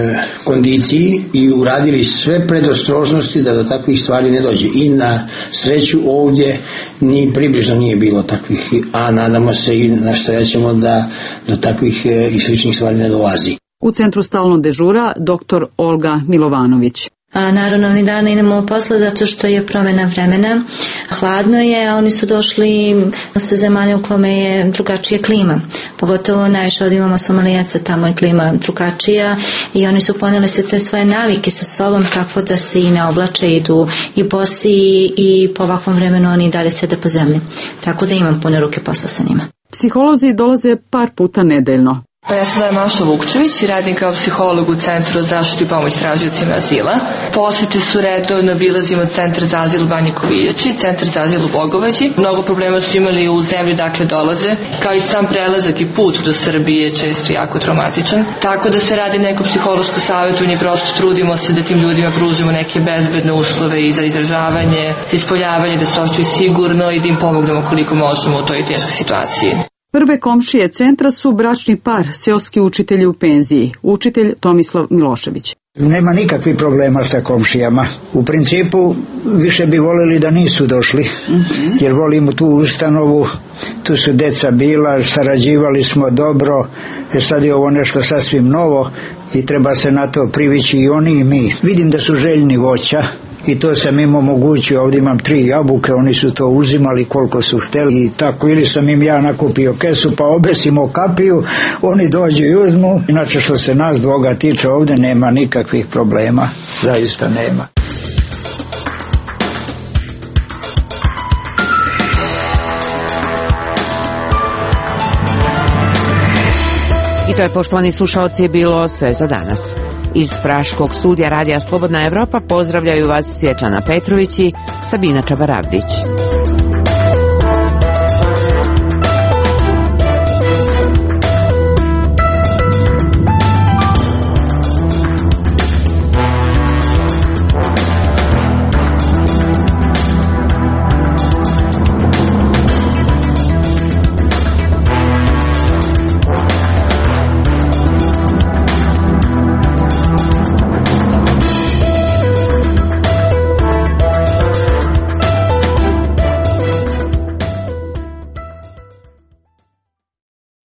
Speaker 8: kondiciji i uradili sve predostrožnosti da do takvih stvari ne dođe. I na sreću ovdje ni približno nije bilo takvih, a nadamo se i nastojaćemo da do takvih i sličnih stvari ne dolazi.
Speaker 5: U centru stalnog dežura doktor Olga Milovanović.
Speaker 24: A naravno oni dana imamo posla zato što je promjena vremena, hladno je, a oni su došli sa zemalja u kome je drugačija klima, pogotovo najviše ovdje imamo Somalijaca, tamo je klima drugačija i oni su poneli se te svoje navike sa sobom tako da se i ne oblače, idu i bosi i po ovakvom vremenu oni dalje sede po zemlji, tako da imam pune ruke posla sa njima.
Speaker 5: Psiholozi dolaze par puta nedeljno.
Speaker 25: Pa ja se zovem Maša Vukčević i radim kao psiholog u Centru za zaštitu i pomoć tražiocima azila. Posjete su redovno, obilazimo Centar za azil u Banji Koviljači, Centar za azil u Bogovađi. Mnogo problema su imali u zemlji dakle dolaze, kao i sam prelazak i put do Srbije je često jako traumatičan. Tako da se radi neko psihološko savjetovanje, prosto trudimo se da tim ljudima pružimo neke bezbedne uslove i za izdržavanje, za ispoljavanje, da se osjećaju sigurno i da im pomognemo koliko možemo u toj teškoj situaciji.
Speaker 5: Prve komšije centra su bračni par, seoski učitelji u penziji, učitelj Tomislav Milošević.
Speaker 26: Nema nikakvih problema sa komšijama. U principu više bi volili da nisu došli, mm-hmm. jer volimo tu ustanovu, tu su deca bila, sarađivali smo dobro, jer sad je ovo nešto sasvim novo i treba se na to privići i oni i mi. Vidim da su željni voća. I to sam im omogućio, ovdje imam tri jabuke, oni su to uzimali koliko su htjeli i tako, ili sam im ja nakupio kesu pa obesimo kapiju, oni dođu i uzmu. Inače što se nas dvoga tiče ovdje nema nikakvih problema, zaista nema.
Speaker 1: I to je, poštovani slušalci, bilo sve za danas. Iz praškog studija Radija Slobodna Evropa pozdravljaju vas Svjetlana Petrović i Sabina Čabaravdić.